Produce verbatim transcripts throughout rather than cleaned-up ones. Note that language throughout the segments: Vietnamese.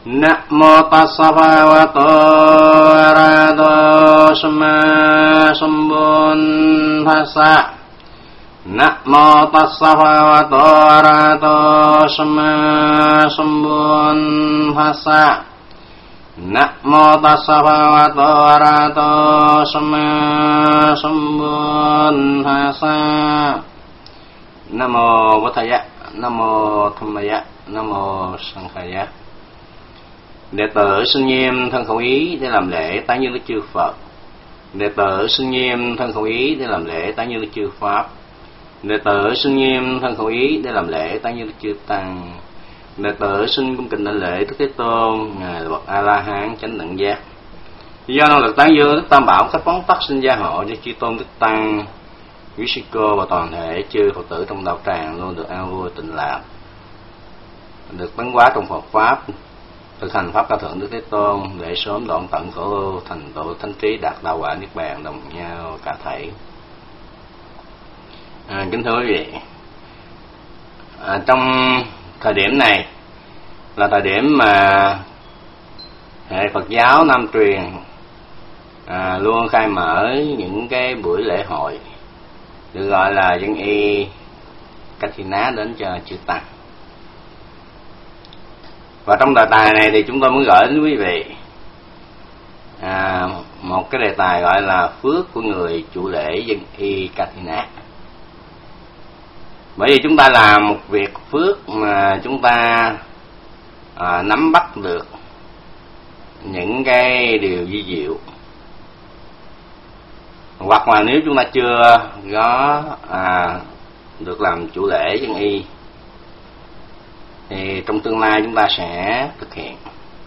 Namo tassa bhagavato arahato samma sambuddhassa. Namo tassa bhagavato arahato samma sambuddhassa. Namo tassa bhagavato arahato samma sambuddhassa. Namo Buddhaya, Namo Dhammaya, Namo Sanghaya. Đệ tử xưng nghiêm thân khẩu ý để làm lễ tái như Đức Chư Phật. Đệ tử xưng nghiêm thân khẩu ý để làm lễ tái như Đức Chư Pháp. Đệ tử xưng nghiêm thân khẩu ý để làm lễ tái như Đức Chư Tăng. Đệ tử xin cung kính đảnh lễ Đức Thế Tôn, ngài là bậc A La Hán chánh đẳng giác. Do năng lực tán dương Đức Tam Bảo cách phóng tắc xin gia hộ cho Chư Tôn Đức Tăng, quý sư cô và toàn thể chư Phật tử trong đạo tràng luôn được an vui tịnh lạc, được tấn hóa trong Phật pháp, thực hành pháp cao thượng Đức Thế Tôn để sớm đoạn tận khổ ưu, thành tựu thánh trí, đạt đạo quả niết bàn đồng nhau cả thảy. À, kính thưa quý vị, à, trong thời điểm này là thời điểm mà hệ Phật giáo Nam truyền à, luôn khai mở những cái buổi lễ hội được gọi là dân y Kathina đến cho chư Tăng. Và trong đề tài này thì chúng tôi muốn gửi đến quý vị à, một cái đề tài gọi là phước của người chủ lễ dân y Kathina. Bởi vì chúng ta làm một việc phước mà chúng ta à, nắm bắt được những cái điều vi diệu, hoặc là nếu chúng ta chưa có à, được làm chủ lễ dân y thì trong tương lai chúng ta sẽ thực hiện.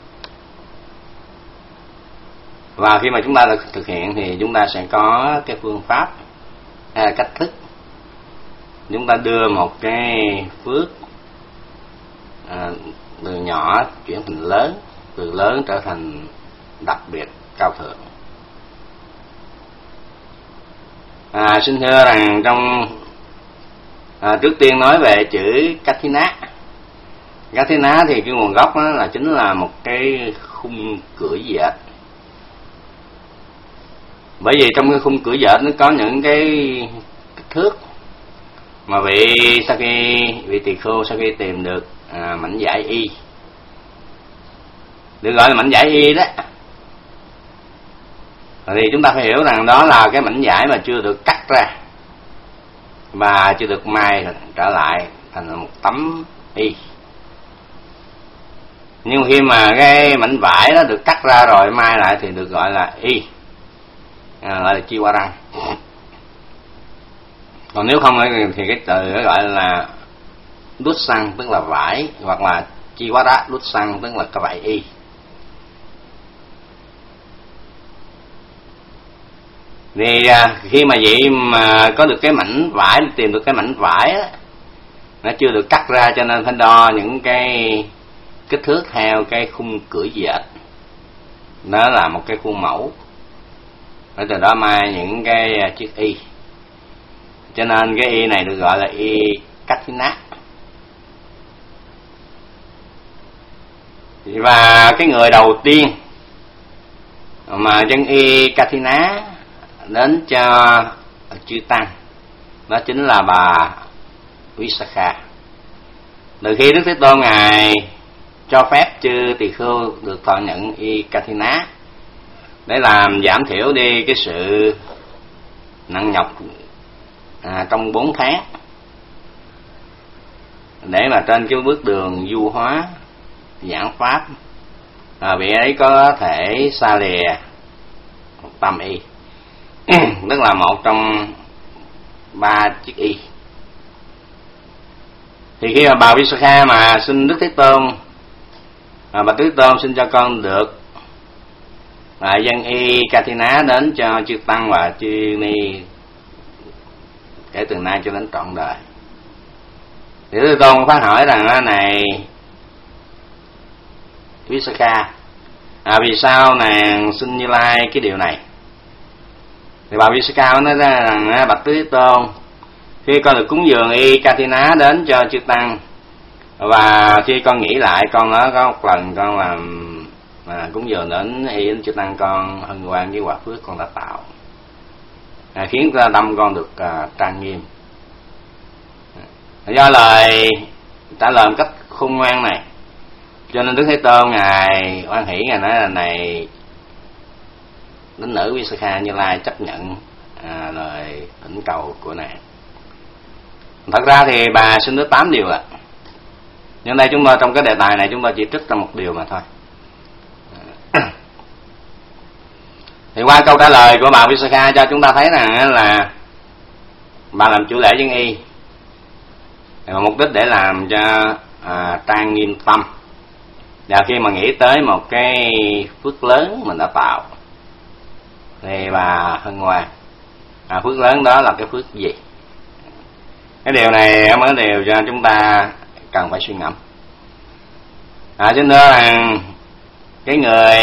Và khi mà chúng ta thực hiện thì chúng ta sẽ có cái phương pháp hay là cách thức chúng ta đưa một cái phước à, từ nhỏ chuyển thành lớn, từ lớn trở thành đặc biệt cao thượng. À, xin thưa rằng trong à, trước tiên nói về chữ Kathina. Kathina thì cái nguồn gốc đó là chính là một cái khung cưỡi dệt. Bởi vì trong cái khung cưỡi dệt nó có những cái kích thước mà vị sau khi vị tỳ khưu sau khi tìm được à, mảnh vải y, được gọi là mảnh vải y đó, thì chúng ta phải hiểu rằng đó là cái mảnh vải mà chưa được cắt ra và chưa được may trở lại thành một tấm y. Nhưng khi mà cái mảnh vải đó được cắt ra rồi may lại thì được gọi là y, à, gọi là chiwarang. Còn nếu không thì cái từ đó gọi là đút xăng, tức là vải, hoặc là chiwara đút xăng, tức là cái vải y. Thì à, khi mà vậy mà có được cái mảnh vải, tìm được cái mảnh vải đó, nó chưa được cắt ra cho nên phải đo những cái kích thước theo cái khung cưỡi dệt. Nó là một cái khuôn mẫu, để từ đó may những cái chiếc y. Cho nên cái y này được gọi là y Kathina. Và cái người đầu tiên mà dân y Kathina đến cho chư Tăng đó chính là bà Visakha. Từ khi Đức Thế Tôn ngài cho phép chư tỳ khưu được thọ nhận y Kathina để làm giảm thiểu đi cái sự nặng nhọc à, trong bốn tháng, để mà trên cái bước đường du hóa giảng pháp à, vị ấy có thể xa lìa một tâm y tức là một trong ba chiếc y. Thì khi mà bà Visakha mà xin Đức Thế Tôn, à, bà Thế Tôn xin cho con được à, dân y Kathina đến cho chư Tăng và chư Ni kể từ nay cho đến trọn đời. Thì Thế Tôn phát hỏi rằng này Visakha, à, vì sao nàng xin Như Lai cái điều này? Thì bà Visakha nói ra rằng bạch Thế Tôn, khi con được cúng dường y Kathina đến cho chư Tăng Và khi con nghĩ lại, con nói có một lần con làm à, cúng dường đến y đến chư tăng, con hân hoan với quả phước con đã tạo, à, khiến cho tâm con được à, trang nghiêm. Do lời trả lời một cách khôn ngoan này, cho nên Đức Thế Tôn ngài hoan hỷ, ngài nói là này đến nữ Visakha Như Lai chấp nhận à, lời thỉnh cầu của nàng. Thật ra thì bà xin tới tám điều ạ. Nhưng đây chúng ta trong cái đề tài này chúng ta chỉ trích ra một điều mà thôi. Thì qua câu trả lời của bà Visakha cho chúng ta thấy rằng là bà làm chủ lễ dân y, mục đích để làm cho à, trang nghiêm tâm. Và khi mà nghĩ tới một cái phước lớn mình đã tạo thì bà hân hoan. À, phước lớn đó là cái phước gì? Cái điều này mới điều cho chúng ta cần phải suy ngẫm. À, cho nên là cái người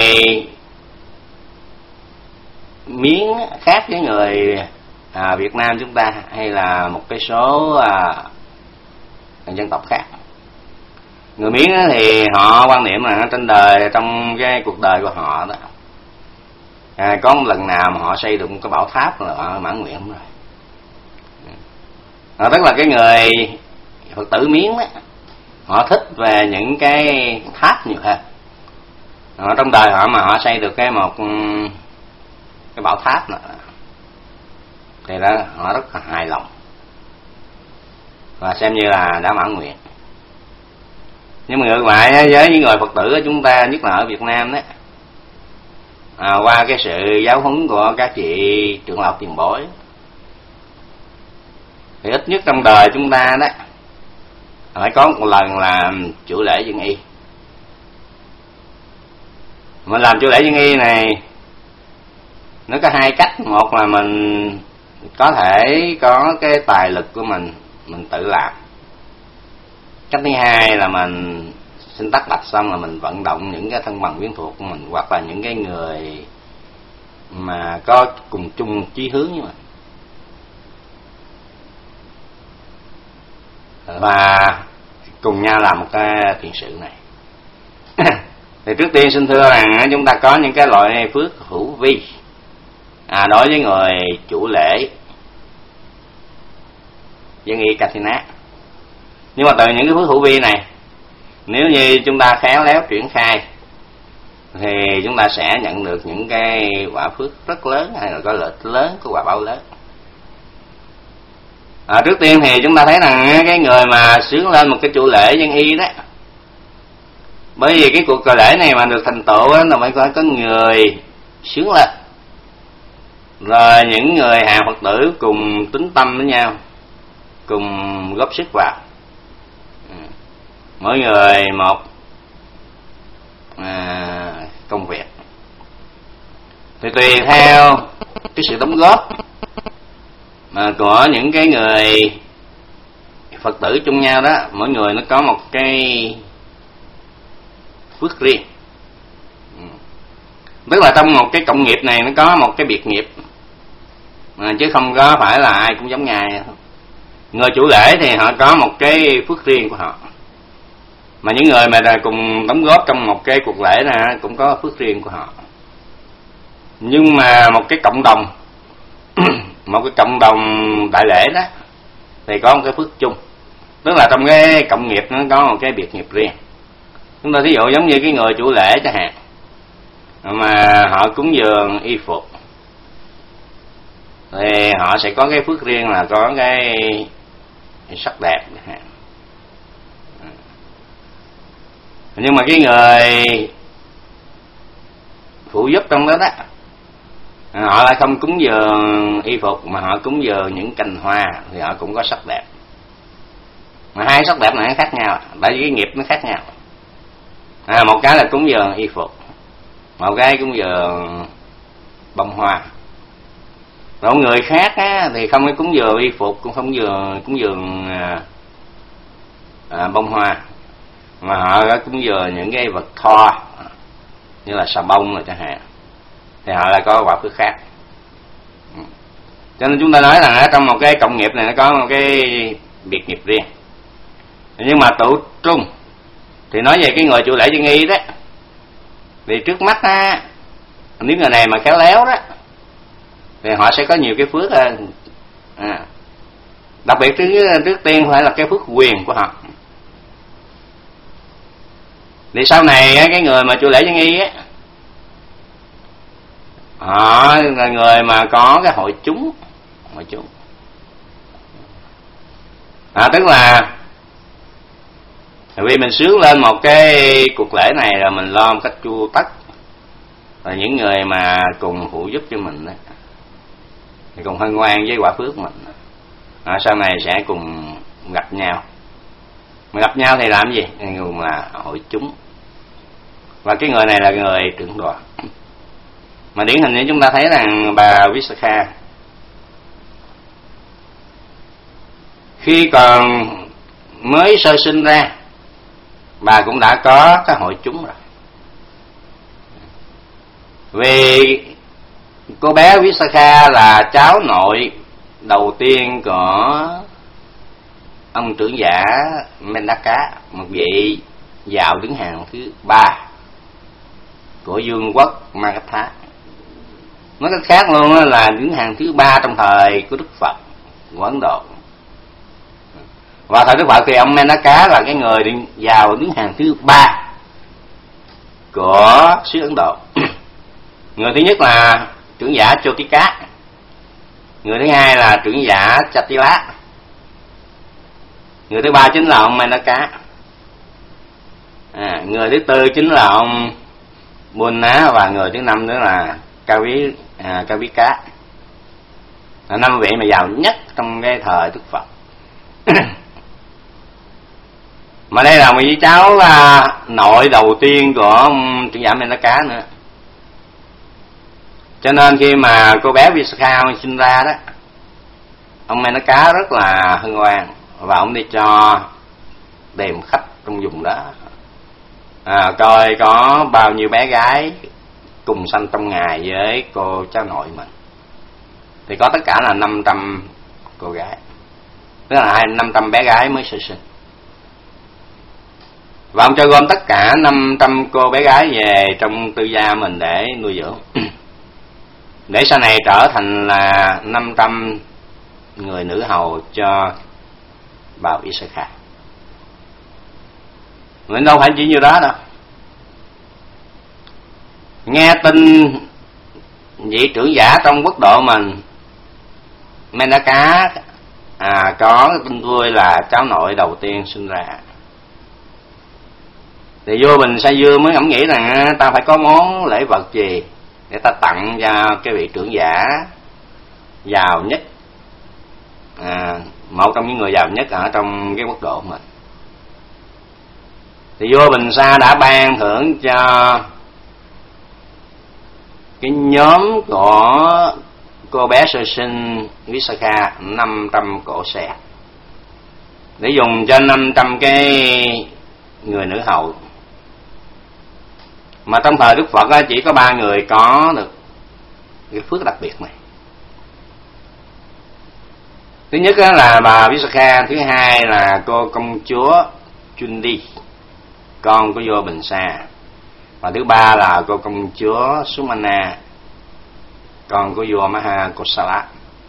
Miến khác với người à, Việt Nam chúng ta, hay là một cái số à, dân tộc khác. Người Miến thì họ quan niệm là trên đời, trong cái cuộc đời của họ đó, à, có một lần nào mà họ xây được một cái bảo tháp là họ mãn nguyện rồi. À, tức là cái người Phật tử Miến đó, họ thích về những cái tháp nhiều hơn. À, trong đời họ mà họ xây được cái một cái bảo tháp nữa, thì đó họ rất là hài lòng và xem như là đã mãn nguyện. Nhưng mà ngược lại với những người Phật tử của chúng ta, nhất là ở Việt Nam đó, à, qua cái sự giáo huấn của các chị trưởng lão tiền bối, thì ít nhất trong đời chúng ta đó phải có một lần làm chủ lễ dân y. Mình làm chủ lễ dân y này nó có hai cách. Một là mình có thể có cái tài lực của mình, mình tự làm. Cách thứ hai là mình xin tắt bạch xong là mình vận động những cái thân bằng quyến thuộc của mình, hoặc là những cái người mà có cùng chung chí hướng với mình, và cùng nhau làm một cái thiện sự này. Thì trước tiên xin thưa rằng chúng ta có những cái loại phước hữu vi à, đối với người chủ lễ dân y Kathina. Nhưng mà từ những cái phước hữu vi này, nếu như chúng ta khéo léo triển khai thì chúng ta sẽ nhận được những cái quả phước rất lớn, hay là có lợi ích lớn, có quả báo lớn. À, trước tiên thì chúng ta thấy rằng cái người mà sướng lên một cái chủ lễ dân y đó, bởi vì cái cuộc lễ này mà được thành tựu đó, là phải có, có người sướng lên, rồi những người hàng Phật tử cùng tín tâm với nhau, cùng góp sức vào, mỗi người một à, công việc. Thì tùy theo cái sự đóng góp mà của những cái người Phật tử chung nhau đó, mỗi người nó có một cái phước riêng. Tức là trong một cái cộng nghiệp này nó có một cái biệt nghiệp, mà chứ không có phải là ai cũng giống nhau. Người chủ lễ thì họ có một cái phước riêng của họ, mà những người mà cùng đóng góp trong một cái cuộc lễ này cũng có phước riêng của họ. Nhưng mà một cái cộng đồng một cái cộng đồng đại lễ đó thì có một cái phước chung, tức là trong cái cộng nghiệp nó có một cái biệt nghiệp riêng. Chúng ta thí dụ giống như cái người chủ lễ chẳng hạn, mà họ cúng dường y phục thì họ sẽ có cái phước riêng là có cái sắc đẹp chẳng hạn. Nhưng mà cái người phụ giúp trong đó đó, họ lại không cúng dường y phục mà họ cúng dường những cành hoa, thì họ cũng có sắc đẹp. Mà hai sắc đẹp này nó khác nhau, tại vì cái nghiệp nó khác nhau. À, một cái là cúng dường y phục, một cái cúng dường bông hoa. Rồi người khác á, thì không có cúng dường y phục, cũng không dường cúng dường à, à, bông hoa, mà họ có cúng dường những cái vật thô như là xà bông rồi chẳng hạn, thì họ lại có quả phước khác. Cho nên chúng ta nói rằng trong một cái cộng nghiệp này nó có một cái biệt nghiệp riêng. Nhưng mà tụ trung thì nói về cái người chủ lễ dân y đó, thì trước mắt á, nếu người này mà khéo léo đó thì họ sẽ có nhiều cái phước hơn. À, đặc biệt trước, trước tiên phải là cái phước quyền của họ. Thì sau này cái người mà chủ lễ dân y á, họ là người mà có cái hội chúng, hội chúng. À, tức là vì mình sướng lên một cái cuộc lễ này rồi mình lo một cách chu tất, rồi những người mà cùng phụ giúp cho mình đó, thì cùng hân hoan với quả phước mình, à, sau này sẽ cùng gặp nhau. Mà gặp nhau thì làm gì? Người mà hội chúng. Và cái người này là người trưởng đoàn. Mà điển hình như chúng ta thấy rằng bà Visakha khi còn mới sơ sinh ra, bà cũng đã có cái hội chúng rồi. Vì cô bé Visakha là cháu nội đầu tiên của ông trưởng giả Mendaka, một vị giàu đứng hàng thứ ba của vương quốc Magadha. Nói cách khác luôn là đứng hàng thứ ba trong thời của Đức Phật của Ấn Độ. Và thời Đức Phật thì ông Mendaka là cái người giàu đứng hàng thứ ba của xứ Ấn Độ. Người thứ nhất là trưởng giả Chotika, người thứ hai là trưởng giả Chatila, người thứ ba chính là ông Mendaka, à, người thứ tư chính là ông Bunna, và người thứ năm nữa là Kavi, à, Kavika, là năm vị mà giàu nhất trong cái thời Đức Phật. Mà đây là một vị cháu à, nội đầu tiên của ông trưởng giả Mendaka nữa. Cho nên khi mà cô bé Visakha sinh ra đó, ông Mendaka rất là hân hoan, và ông đi cho tìm khách trong vùng đó, à, coi có bao nhiêu bé gái cùng sanh trong ngày với cô cháu nội mình. Thì có tất cả là năm trăm cô gái, tức là năm trăm bé gái mới sơ sinh. Và ông cho gom tất cả năm trăm cô bé gái về trong tư gia mình để nuôi dưỡng, để sau này trở thành là năm trăm người nữ hầu cho bà Visakha. Mình đâu phải chỉ như đó đâu. Nghe tin vị trưởng giả trong quốc độ mình Mendaka à, có tin vui là cháu nội đầu tiên sinh ra, thì vua Bình Sa Dương mới ngẫm nghĩ rằng ta phải có món lễ vật gì để ta tặng cho cái vị trưởng giả giàu nhất, à, một trong những người giàu nhất ở trong cái quốc độ của mình. Thì vua Bình Sa đã ban thưởng cho cái nhóm của cô bé sơ sinh Visakha năm trăm cỗ xe để dùng cho năm trăm cái người nữ hầu. Mà trong thời Đức Phật chỉ có ba người có được cái phước đặc biệt này. Thứ nhất là bà Visakha, thứ hai là cô công chúa Chundi, con của vua Bình Sa, và thứ ba là cô công chúa Sumana, con của vua Mahakosala.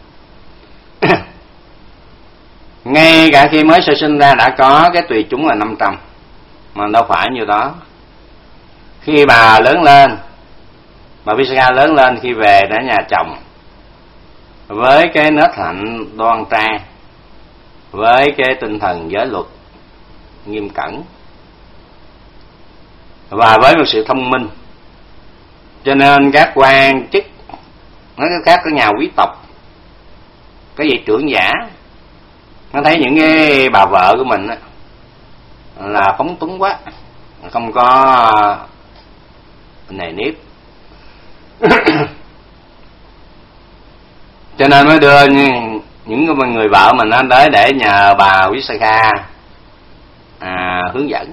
Ngay cả khi mới sơ sinh ra đã có cái tùy chúng là năm trăm, mà đâu phải như đó. Khi bà lớn lên, bà Visakha lớn lên khi về đến nhà chồng, với cái nết hạnh đoan trang, với cái tinh thần giới luật nghiêm cẩn, và với một sự thông minh, cho nên các quan chức, nói cách khác, các nhà quý tộc, cái vị trưởng giả, nó thấy những cái bà vợ của mình là phóng túng quá, không có nề nếp, cho nên mới đưa những người vợ mình đến tới để nhờ bà Visakha à, hướng dẫn.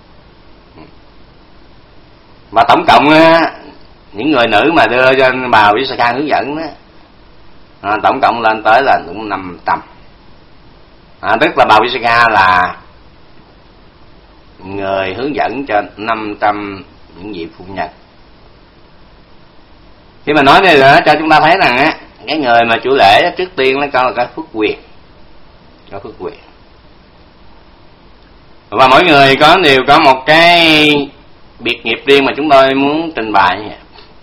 Và tổng cộng những người nữ mà đưa cho bà Visakha hướng dẫn đó, à, tổng cộng lên tới là cũng năm trăm. À, tức là bà Visakha là người hướng dẫn cho năm trăm những vị phu nhân. Khi mà nói này là cho chúng ta thấy rằng á, cái người mà chủ lễ trước tiên nó coi là cái phước quyền, có phước quyền. Và mỗi người có đều có một cái biệt nghiệp riêng mà chúng tôi muốn trình bày như vậy.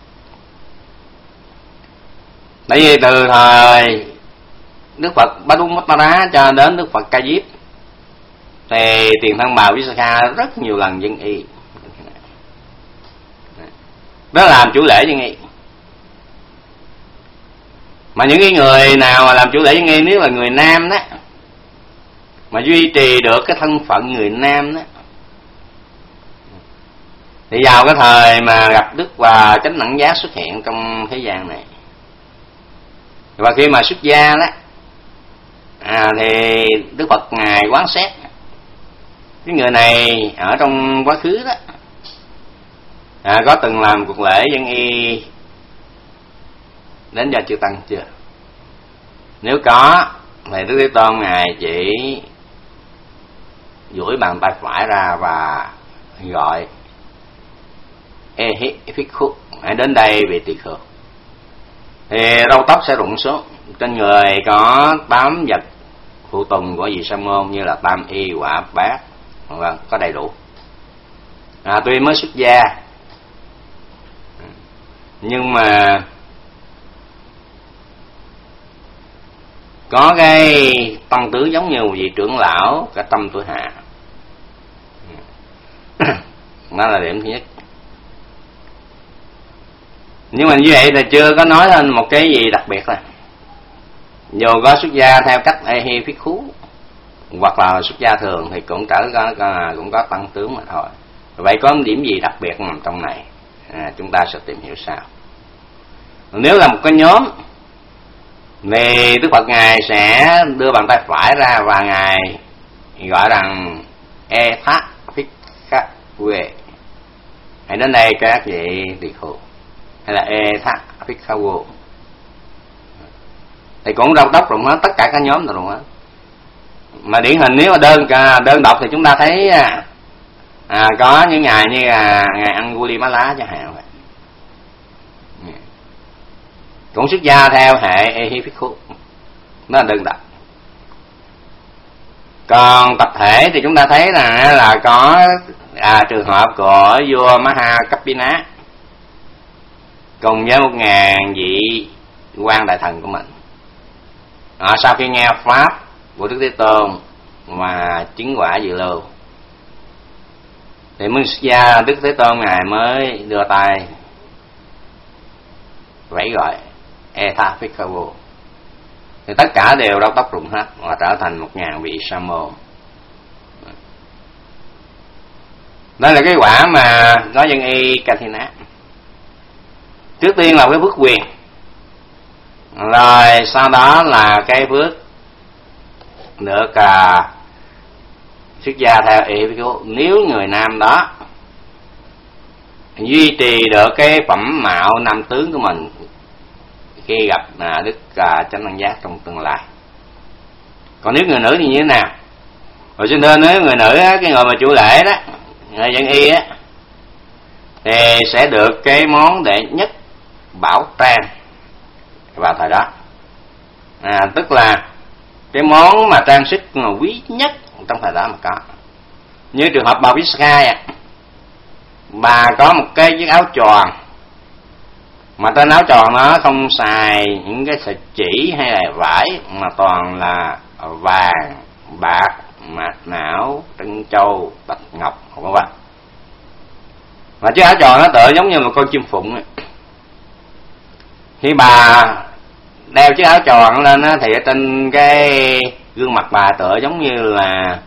Bởi vì từ thời Đức Phật Bhadummotara cho đến Đức Phật Ca Diếp thì tiền thân bà Visakha rất nhiều lần dân y, đó là làm chủ lễ dân y. Mà những cái người nào mà làm chủ lễ dân y nếu là người nam đó, mà duy trì được cái thân phận người nam đó, thì vào cái thời mà gặp Đức và Chánh Đẳng Giác xuất hiện trong thế gian này, và khi mà xuất gia đó, à, thì Đức Phật ngài quán xét cái người này ở trong quá khứ đó, à, có từng làm cuộc lễ dân y đến giờ chư tăng chưa? Nếu có thì Đức Thế Tôn ngài chỉ duỗi bàn tay phải ra và gọi Ehi Phikhu, hãy đến đây vì tỳ kheo. Thì râu tóc sẽ rụng xuống, trên người có tám vật phụ tùng của vị sa môn như là tam y, quả, bát, vâng, có đầy đủ. À, tuy mới xuất gia nhưng mà có cái tăng tướng giống như một vị trưởng lão cả trăm tuổi hạ. Đó là điểm thứ nhất. Nhưng mà như vậy là chưa có nói lên một cái gì đặc biệt là dù có xuất gia theo cách Ehi Phikhu hoặc là xuất gia thường thì cũng trở có, cũng có tăng tướng mà thôi. Vậy có điểm gì đặc biệt nằm trong này? À, chúng ta sẽ tìm hiểu sau. Nếu là một cái nhóm thì Đức Phật ngài sẽ đưa bàn tay phải ra và ngài gọi rằng E Tha Phikha Quê, hãy đến đây các vị tỳ kheo, hay là E Tha Phikha Vô, thì cũng râu tóc rụng hết, tất cả các nhóm rồi rụng hết. Mà điển hình nếu mà đơn đơn độc thì chúng ta thấy à, có những ngày như là ngày Angulimala chẳng hạn vậy, cũng xuất gia theo hệ Ehi Phikhu, đó là đơn độc. Còn tập thể thì chúng ta thấy là là có à, trường hợp của vua Maha Kappina cùng với một ngàn vị quan đại thần của mình. À, sau khi nghe pháp của Đức Thế Tôn mà chứng quả dự lưu thì mới xuất gia, Đức Thế Tôn ngài mới đưa tay vẫy gọi E Tha Phikha Vô, thì tất cả đều râu tóc rụng hết và trở thành một ngàn vị sa môn. Đó là cái quả mà có dân y Kathina. Trước tiên là cái phước quyền, rồi sau đó là cái phước được à, xuất gia theo ý. Nếu người nam đó duy trì được cái phẩm mạo nam tướng của mình khi gặp à, Đức à, Chánh Đẳng Giác trong tương lai. Còn nếu người nữ thì như thế nào? Rồi cho nên nếu người nữ á, cái người mà chủ lễ đó, người dân y á, thì sẽ được cái món đệ nhất bảo trang vào thời đó. À, tức là cái món mà trang sức mà quý nhất trong thời đó mà có. Như trường hợp bà Visakha à, bà có một cái chiếc áo tròn mà trên áo tròn nó không xài những cái sợi chỉ hay là vải, mà toàn là vàng, bạc, mạch não, trân châu, bạch ngọc, vân vân. Và chiếc áo tròn nó tựa giống như một con chim phụng ấy. Khi bà đeo chiếc áo tròn lên á, thì ở trên cái gương mặt bà tựa giống như là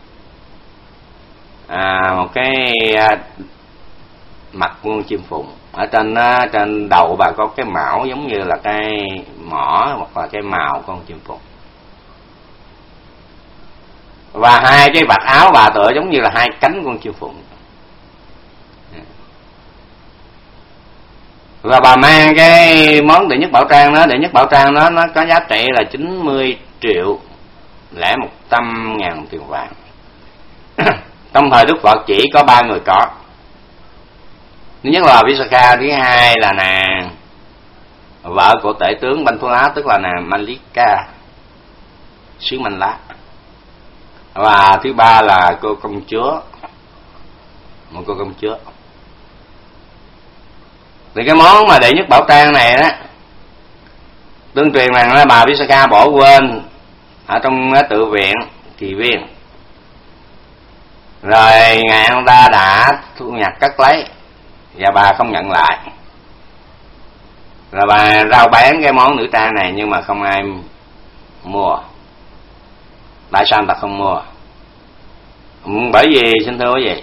à, một cái mặt con chim phụng. Ở trên trên đầu bà có cái mão giống như là cái mỏ hoặc là cái mào con chim phụng. Và hai cái vạt áo bà tựa giống như là hai cánh con chim phụng. Và bà mang cái món đệ nhất bảo trang đó, đệ nhất bảo trang đó nó có giá trị là chín mươi triệu lẻ một trăm ngàn tiền vàng. Trong thời Đức Phật chỉ có ba người có. Thứ nhất là Visakha, thứ hai là nàng vợ của tể tướng Banh Thu Lá, tức là nàng Malika xứ Manh Lá, và thứ ba là cô công chúa, một cô công chúa. Thì cái món mà đệ nhất bảo trang này đó, tương truyền rằng là bà Visakha bỏ quên ở trong tự viện Kỳ Viên, rồi ngài ông ta đã thu nhặt cất lấy và bà không nhận lại, rồi bà rao bán cái món nữ trang này nhưng mà không ai mua. Tại sao người ta không mua? Bởi vì xin thưa quý vị,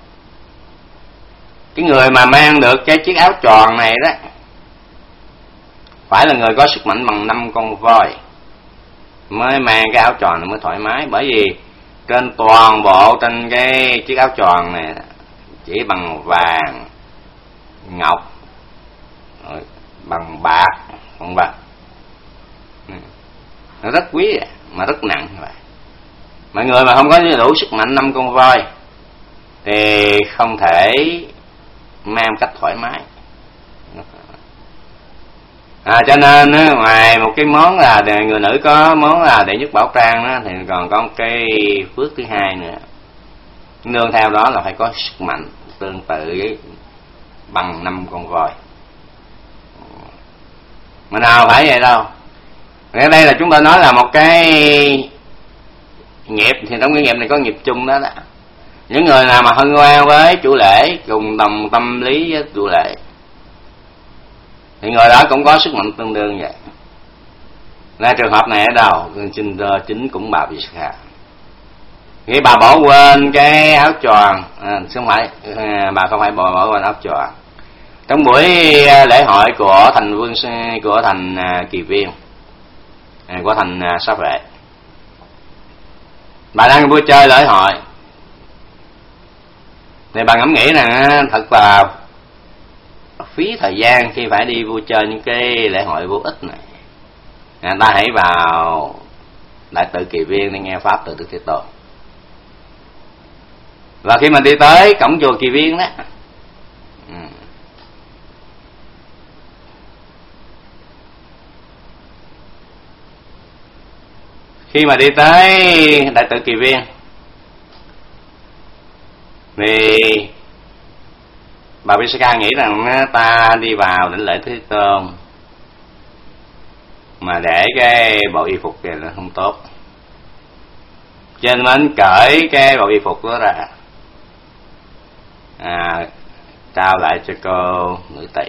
cái người mà mang được cái chiếc áo tròn này đó phải là người có sức mạnh bằng năm con voi mới mang cái áo tròn này mới thoải mái. Bởi vì trên toàn bộ trên cái chiếc áo tròn này chỉ bằng vàng, ngọc, bằng bạc, bằng bạc, nó rất quý mà rất nặng như vậy. Mọi người mà không có đủ sức mạnh năm con voi thì không thể mang cách thoải mái. À, cho nên ngoài một cái món là người nữ có món là đệ nhất bảo trang đó, thì còn có một cái phước thứ hai nữa, nương theo đó là phải có sức mạnh tương tự với bằng năm con voi. Mà nào phải vậy đâu. Ở đây là chúng ta nói là một cái nghiệp, thì trong cái nghiệp này có nghiệp chung đó đó. Những người nào mà hân hoan với chủ lễ, cùng đồng tâm lý với chủ lễ, thì người đó cũng có sức mạnh tương đương vậy. Nên trường hợp này ở đâu? Chính, chính cũng bà Visakha. Khi bà bỏ quên cái áo tròn, à, không phải, à, bà không phải bỏ, bỏ quên áo tròn. Trong buổi lễ hội của thành Vương của thành Kỳ Viên, của thành Xá Vệ, bà đang vui chơi lễ hội, thì bà ngẫm nghĩ rằng thật là phí thời gian khi phải đi vui chơi những cái lễ hội vô ích này. Người ta hãy vào Đại tự Kỳ Viên để nghe pháp từ Đức Thế Tôn. Và khi mà đi tới cổng chùa Kỳ Viên đó, khi mà đi tới Đại tự Kỳ Viên thì bà Visakha nghĩ rằng ta đi vào đảnh lễ Thế Tôn mà để cái bộ y phục này là không tốt, cho nên cởi cái bộ y phục đó ra, à, trao lại cho cô nữ tỳ.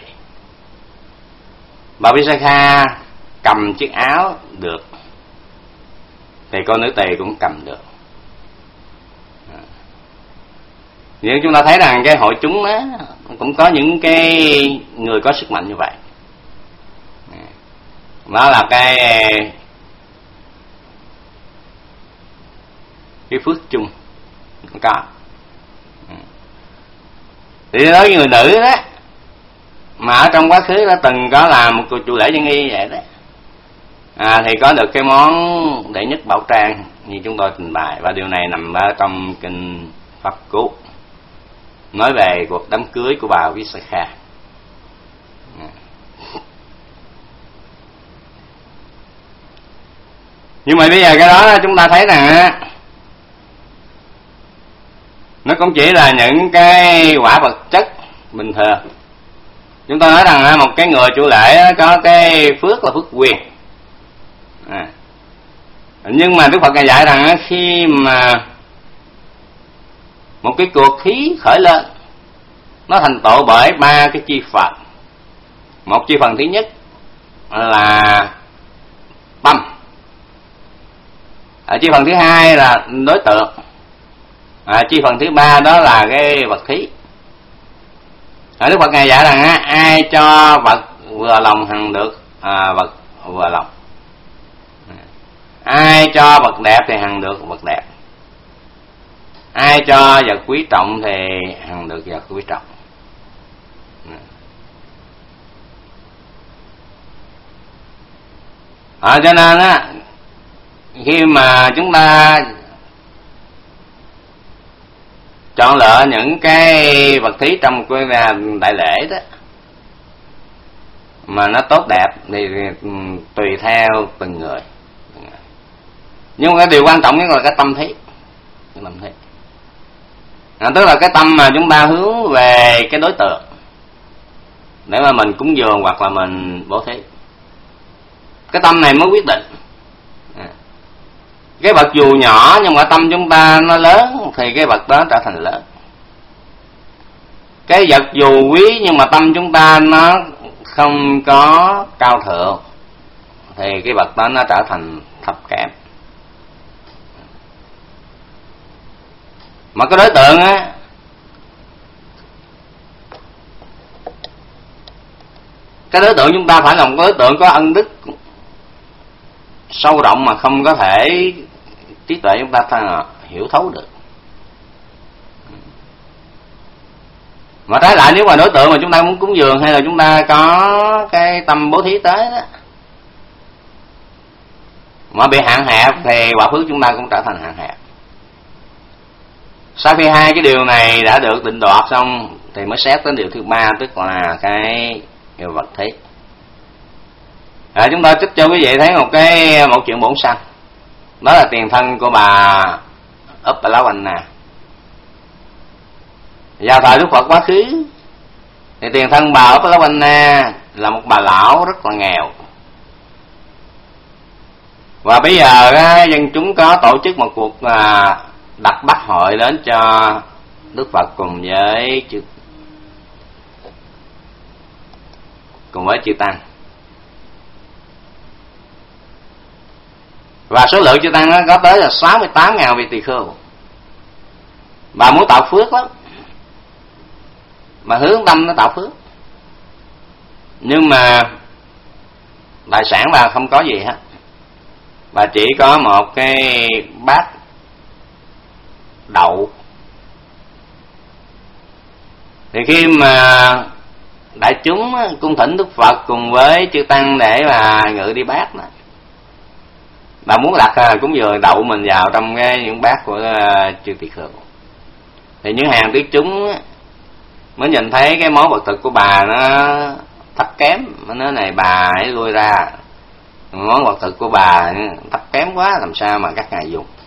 Bà Visakha cầm chiếc áo được thì cô nữ tỳ cũng cầm được. Nhưng chúng ta thấy rằng cái hội chúng đó cũng có những cái người có sức mạnh như vậy. Đó là cái cái phước chung có. Thì đối với người nữ đó mà ở trong quá khứ đã từng có làm một cuộc chủ lễ dân y vậy đó, à, thì có được cái món đệ nhất bảo trang như chúng tôi trình bày, và điều này nằm ở trong kinh Pháp Cú nói về cuộc đám cưới của bà Visakha. Nhưng mà bây giờ cái đó chúng ta thấy rằng nó cũng chỉ là những cái quả vật chất bình thường. Chúng ta nói rằng một cái người chủ lễ có cái phước là phước quyền, à, nhưng mà Đức Phật ngài dạy rằng khi mà một cái cuộc khí khởi lên, nó thành tựu bởi ba cái chi phần. Một chi phần thứ nhất là tâm, à, chi phần thứ hai là đối tượng, à, chi phần thứ ba đó là cái vật khí. À, Đức Phật ngài dạy rằng á, ai cho vật vừa lòng hằng được à, vật vừa lòng, ai cho vật đẹp thì hằng được vật đẹp, ai cho vật quý trọng thì hằng được vật quý trọng. À, cho nên á, khi mà chúng ta chọn lựa những cái vật thí trong cái đại lễ đó mà nó tốt đẹp thì tùy theo từng người. Nhưng mà cái điều quan trọng nhất là cái tâm thí, cái tâm thí. À, tức là cái tâm mà chúng ta hướng về cái đối tượng để mà mình cúng dường hoặc là mình bố thí. Cái tâm này mới quyết định. À, cái vật dù nhỏ nhưng mà tâm chúng ta nó lớn thì cái vật đó trở thành lớn. Cái vật dù quý nhưng mà tâm chúng ta nó không có cao thượng thì cái vật đó nó trở thành thấp kém. Mà cái đối tượng á, cái đối tượng chúng ta phải là một đối tượng có ân đức sâu rộng mà không có thể trí tuệ chúng ta hiểu thấu được. Mà trái lại nếu mà đối tượng mà chúng ta muốn cúng dường hay là chúng ta có cái tâm bố thí tới đó mà bị hạn hẹp thì quả phước chúng ta cũng trở thành hạn hẹp. Sau khi hai cái điều này đã được định đoạt xong thì mới xét đến điều thứ ba, tức là cái vật thí. À, chúng ta trích cho quý vị thấy một cái một chuyện bổn sanh. Đó là tiền thân của bà Uppalawannā. Vào thời Đức Phật quá khứ thì tiền thân bà Uppalawannā là một bà lão rất là nghèo. Và bây giờ dân chúng có tổ chức một cuộc đặt bát hội đến cho Đức Phật cùng với chư cùng với chư tăng. Và số lượng chư tăng đó có tới là sáu mươi tám nghìn vị tỳ khưu. Bà muốn tạo phước lắm, bà hướng tâm nó tạo phước, nhưng mà tài sản bà không có gì hết. Bà chỉ có một cái bát đậu. Thì khi mà đại chúng cung thỉnh Đức Phật cùng với chư tăng để mà ngự đi bát đó, bà muốn đặt cúng dường đậu mình vào trong cái những bát của chư tỳ khưu. Thì những hàng tiết chúng mới nhìn thấy cái món vật thực của bà nó thấp kém, nó nói này bà hãy lui ra, món vật thực của bà thấp kém quá, làm sao mà các ngài dùng.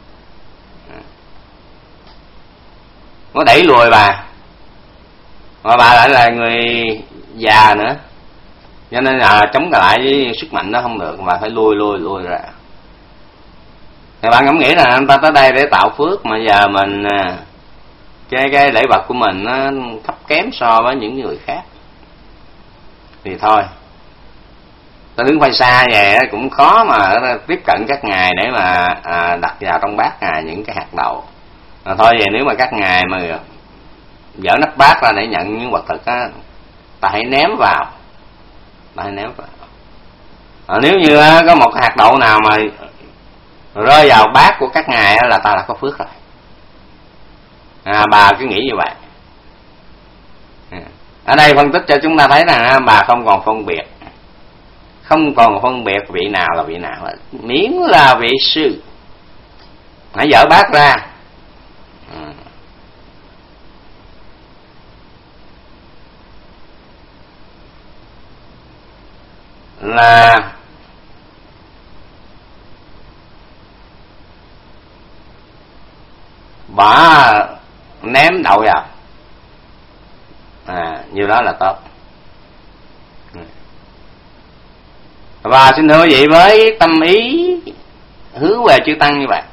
Nó đẩy lùi bà, mà bà lại là người già nữa, cho nên là chống lại với sức mạnh đó không được, bà phải lui lui lui ra. Thì bạn ngẫm nghĩ là người ta tới đây để tạo phước, mà giờ mình cái cái lễ vật của mình nó thấp kém so với những người khác, thì thôi ta đứng phải xa về cũng khó mà tiếp cận các ngài để mà à, đặt vào trong bát ngài những cái hạt đậu. À, thôi vậy nếu mà các ngài mà dỡ nắp bát ra để nhận những vật thực á, ta hãy ném vào, ta hãy ném vào. À, nếu như á, có một hạt đậu nào mà rơi vào bát của các ngài á, là ta đã có phước rồi. À, bà cứ nghĩ như vậy. À, ở đây phân tích cho chúng ta thấy rằng á, bà không còn phân biệt, không còn phân biệt vị nào là vị nào hết, miễn là vị sư hãy dỡ bát ra. À, là bà ném đậu vào, à, như đó là tốt. Và xin thưa quý vị, với tâm ý hướng về chư tăng như vậy,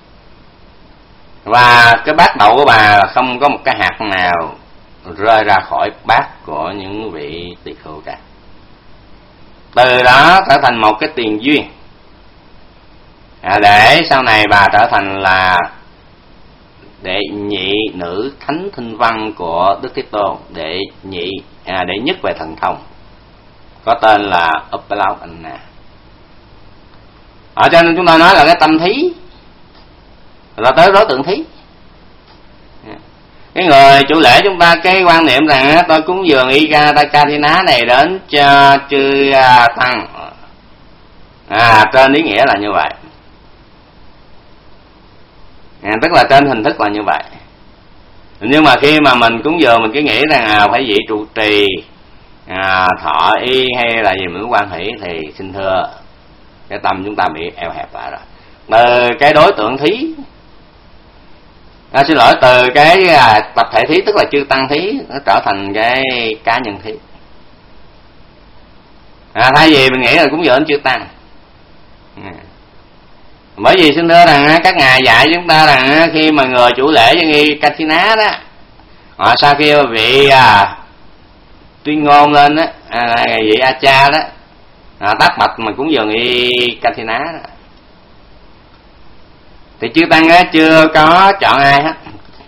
và cái bát đậu của bà không có một cái hạt nào rơi ra khỏi bát của những vị tỳ khưu cả, từ đó trở thành một cái tiền duyên, à, để sau này bà trở thành là đệ nhị nữ thánh thinh văn của Đức Thế Tôn, đệ nhị à, đệ nhất về thần thông, có tên là Uppalawannā. Ở cho nên chúng ta nói là cái tâm thí là tới đối tượng thí. Cái người chủ lễ chúng ta cái quan niệm rằng tôi cúng dường Ikathina này đến cho chư tăng, à, trên ý nghĩa là như vậy, à, tức là trên hình thức là như vậy. Nhưng mà khi mà mình cúng dường mình cứ nghĩ rằng à, phải vị trụ trì, à, thọ y hay là gì mình quan hỷ, thì xin thưa cái tâm chúng ta bị eo hẹp lại rồi. Từ cái đối tượng thí, à, xin lỗi, từ cái à, tập thể thí tức là chư tăng thí nó trở thành cái cá nhân thí. À, thay vì mình nghĩ là cúng dường chư tăng. À. Bởi vì xin thưa rằng các ngài dạy chúng ta rằng khi mà người chủ lễ cho nghi Kathina đó, họ sau khi vị à, tuyên ngôn lên đó, à, vị Acha đó à, tác bạch mà cúng dường y Kathina đó, thì chư tăng á chưa có chọn ai hết,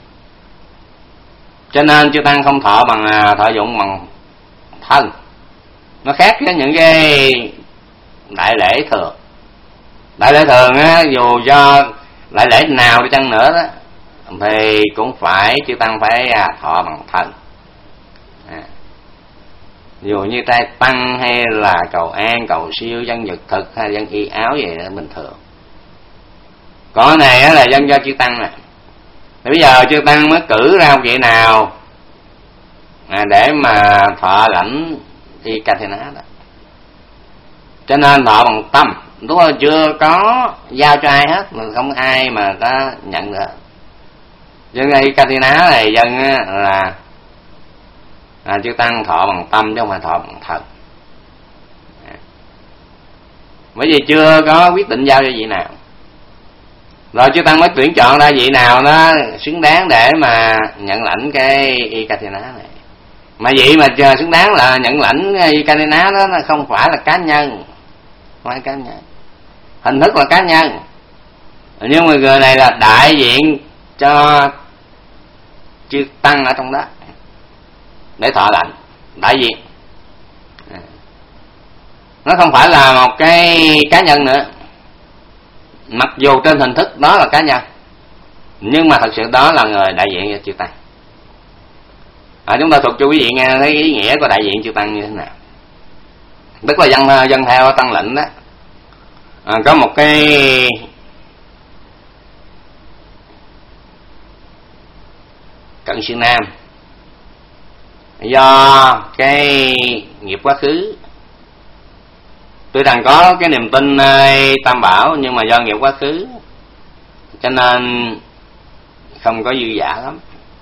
cho nên chư tăng không thọ bằng thọ dụng bằng thân. Nó khác với những cái đại lễ thường. Đại lễ thường á, dù cho đại lễ nào đi chăng nữa đó, thì cũng phải chư tăng phải thọ bằng thân. À. Dù như trai tăng hay là cầu an, cầu siêu, dân nhật thực hay dân y áo vậy đó, bình thường. Còn cái này á là dân cho chư tăng nè. Thì bây giờ chư tăng mới cử ra vị nào à, để mà thọ lãnh y Kathina đó. Cho nên thọ bằng tâm, đúng là chưa có giao cho ai hết, mà không ai mà có nhận được. Dân y Kathina này dân là à, chư tăng thọ bằng tâm chứ không phải thọ bằng thân. À. Bởi vì chưa có quyết định giao cho vị nào, rồi chư tăng mới tuyển chọn ra vị nào nó xứng đáng để mà nhận lãnh cái y Kathina này. Mà vị mà chờ xứng đáng là nhận lãnh y Kathina đó nó không phải là cá nhân, không phải cá nhân, hình thức là cá nhân, nhưng mà người này là đại diện cho chư tăng ở trong đó để thọ lãnh, đại diện. Nó không phải là một cái cá nhân nữa, mặc dù trên hình thức đó là cá nhân, nhưng mà thật sự đó là người đại diện cho chư tăng. À, chúng ta thuật cho quý vị nghe thấy ý nghĩa của đại diện chư tăng như thế nào. Tức là dân dân theo tăng lệnh đó, à, có một cái cận sự nam do cái nghiệp quá khứ, tuy rằng có cái niềm tin tam bảo, nhưng mà do nghiệp quá khứ cho nên không có dư dả lắm.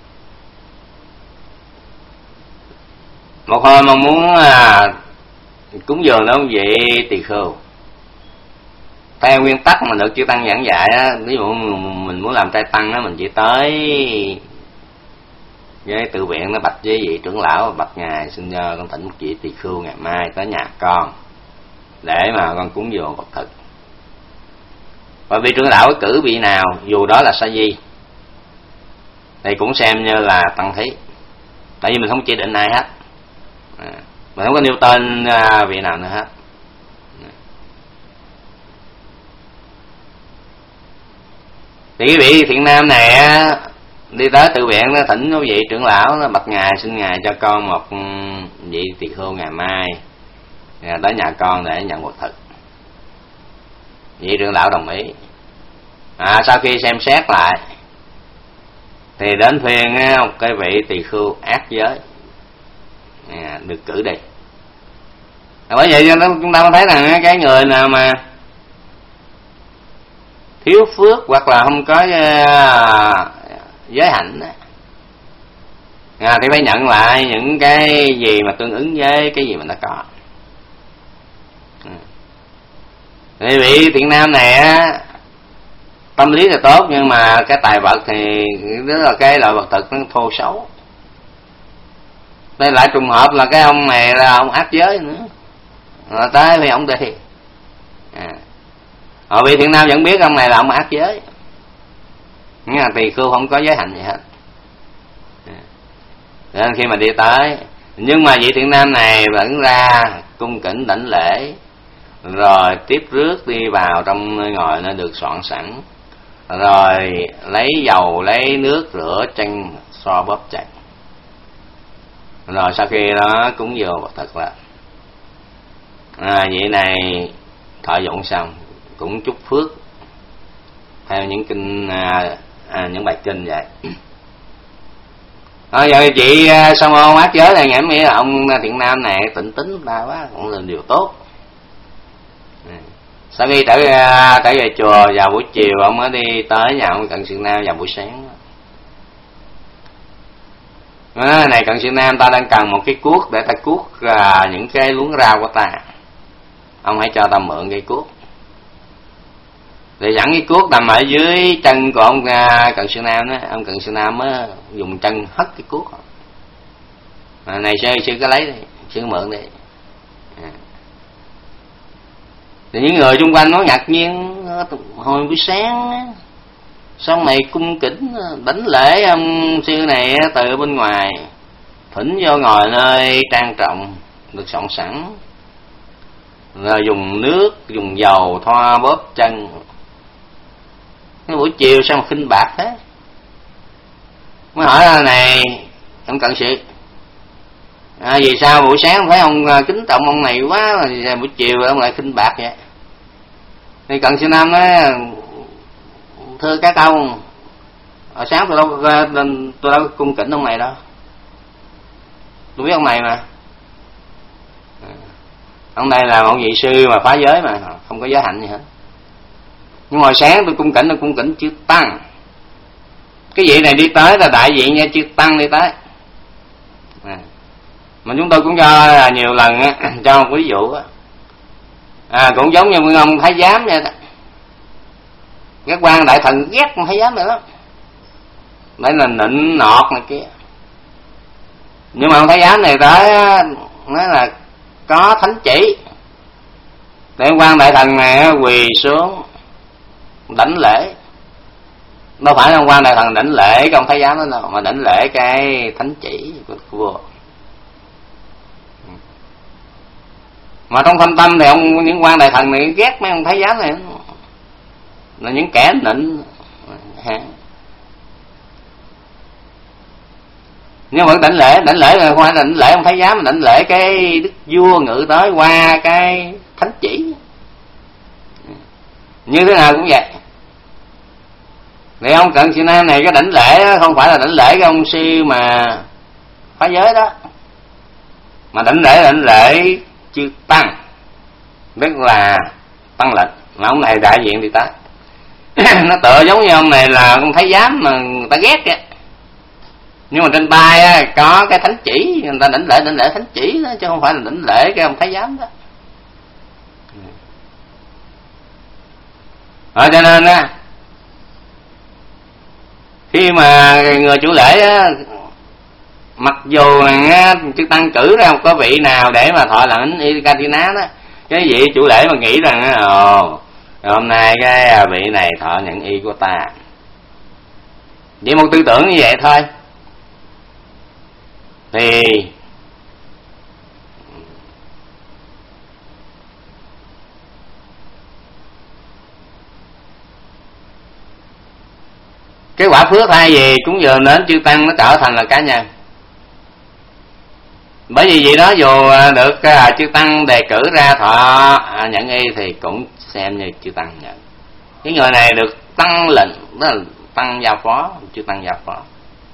Một hôm mong muốn à, cúng dường đó vị tỳ khưu, theo nguyên tắc mà được chư tăng giảng dạy á, ví dụ mình muốn làm trai tăng á, mình chỉ tới với tự viện nó bạch với vị trưởng lão, bạch ngài xin cho con thỉnh một vị tỳ khưu ngày mai tới nhà con để mà con cúng dường Phật thực. Và vị trưởng lão cử vị nào, dù đó là sa di, thì cũng xem như là tăng thí, tại vì mình không chỉ định ai hết, à, mình không có nêu tên à, vị nào nữa hết. Thì cái vị thiện nam này á, đi tới tự viện nó thỉnh quý vị trưởng lão, nó bạch ngài xin ngài cho con một vị tỳ khưu ngày mai tới nhà con để nhận Phật thực. Vị trưởng lão đồng ý. À, sau khi xem xét lại thì đến phiên một cái vị tỳ khưu ác giới à, được cử đi. À, bởi vậy chúng ta mới thấy rằng cái người nào mà thiếu phước hoặc là không có uh, giới hạnh đó, à, thì phải nhận lại những cái gì mà tương ứng với cái gì mình đã có. Thì vị thiện nam này á, tâm lý là tốt, nhưng mà cái tài vật thì đó là cái loại vật thực nó thô xấu. Đây lại trùng hợp là cái ông này là ông ác giới nữa, rồi tới thì ông đi. À, họ vị thiện nam vẫn biết ông này là ông ác giới, nhưng mà tỳ khưu không có giới hạnh gì hết. À, nên khi mà đi tới, nhưng mà vị thiện nam này vẫn ra cung kính đảnh lễ, rồi tiếp rước đi vào trong nơi ngồi nó được soạn sẵn, rồi lấy dầu lấy nước rửa chân xoa bóp chân, rồi sau khi đó cúng dường Phật thực là à, vị này thọ dụng xong cũng chúc phước theo những kinh à, à, những bài kinh vậy. Ờ, giờ chị sa môn ác giới này nghĩ là ông thiện nam này tịnh tính ta quá, cũng là điều tốt. Sau khi trở ra trở về chùa vào buổi chiều, ông mới đi tới nhà ông Cận Sự Nam vào buổi sáng. À, này Cận Sự Nam, ta đang cần một cái cuốc để ta cuốc à, những cái luống rau của ta. Ông hãy cho ta mượn cây cuốc. Thì dẫn cái cuốc nằm ở dưới chân của ông à, Cận Sự Nam đó, ông Cận Sự Nam mới dùng chân hất cái cuốc. À, này sư sư có lấy đi, sư mượn đi. À. Thì những người xung quanh nó ngạc nhiên, hồi buổi sáng xong mày cung kính đánh lễ ông sư này từ bên ngoài, thỉnh vô ngồi nơi trang trọng được soạn sẵn, rồi dùng nước dùng dầu thoa bóp chân. Cái buổi chiều sao mà khinh bạc thế? Mới hỏi là này ông Cận Sự, à, vì sao buổi sáng thấy ông kính trọng ông này quá, mà buổi chiều ông lại khinh bạc vậy? Thì Cận Sự Nam nói, thưa các ông, ở sáng tôi đâu tôi đâu cung kính ông này đâu, tôi biết ông này mà. Ông này là một vị sư mà phá giới mà không có giới hạnh gì hết. Nhưng mà sáng tôi cung kính tôi cung kính chư tăng. Cái vị này đi tới là đại diện nha, chư tăng đi tới. À. Mà chúng tôi cũng cho là nhiều lần á, cho một ví dụ á. À, cũng giống như ông Thái Giám vậy đó. Các quan đại thần ghét ông Thái Giám này lắm. Đấy là nịnh nọt này kia. Nhưng mà ông Thái Giám này tới nói là có thánh chỉ. Để ông quan đại thần này quỳ xuống đảnh lễ. Đâu phải là ông quan đại thần đảnh lễ cái ông Thái Giám đó đâu, mà đảnh lễ cái thánh chỉ của vua. Mà trong thâm tâm thì ông những quan đại thần này ghét mấy ông Thái Giám này, là những kẻ nịnh. Nhưng vẫn đảnh lễ, đảnh lễ là không phải đảnh lễ ông Thái Giám, mà đảnh lễ cái đức vua ngự tới qua cái thánh chỉ. Như thế nào cũng vậy. Thì ông Cận Sự Nam này cái đảnh lễ không phải là đảnh lễ cái ông sư mà phá giới đó, mà đảnh lễ đảnh lễ chư tăng, tức là tăng lệnh. Mà ông này đại diện thì ta nó tựa giống như ông này là ông Thái Giám mà người ta ghét vậy. Nhưng mà trên tay á, có cái thánh chỉ, người ta đảnh lễ đảnh lễ thánh chỉ đó, chứ không phải là đảnh lễ cái ông Thái Giám đó. Ở cho nên á, khi mà người chủ lễ á, mặc dù là chư tăng cử ra có vị nào để mà thọ lãnh Ikatina đó, cái vị chủ lễ mà nghĩ rằng ồ, hôm nay cái vị này thọ nhận y của ta, chỉ một tư tưởng như vậy thôi, thì cái quả phước thay vì cúng dường đến chư tăng nó trở thành là cá nhân. Bởi vì gì đó dù được chư tăng đề cử ra thọ nhận y thì cũng xem như chư tăng nhận. Cái người này được tăng lệnh, đó là tăng giao phó, chư tăng giao phó.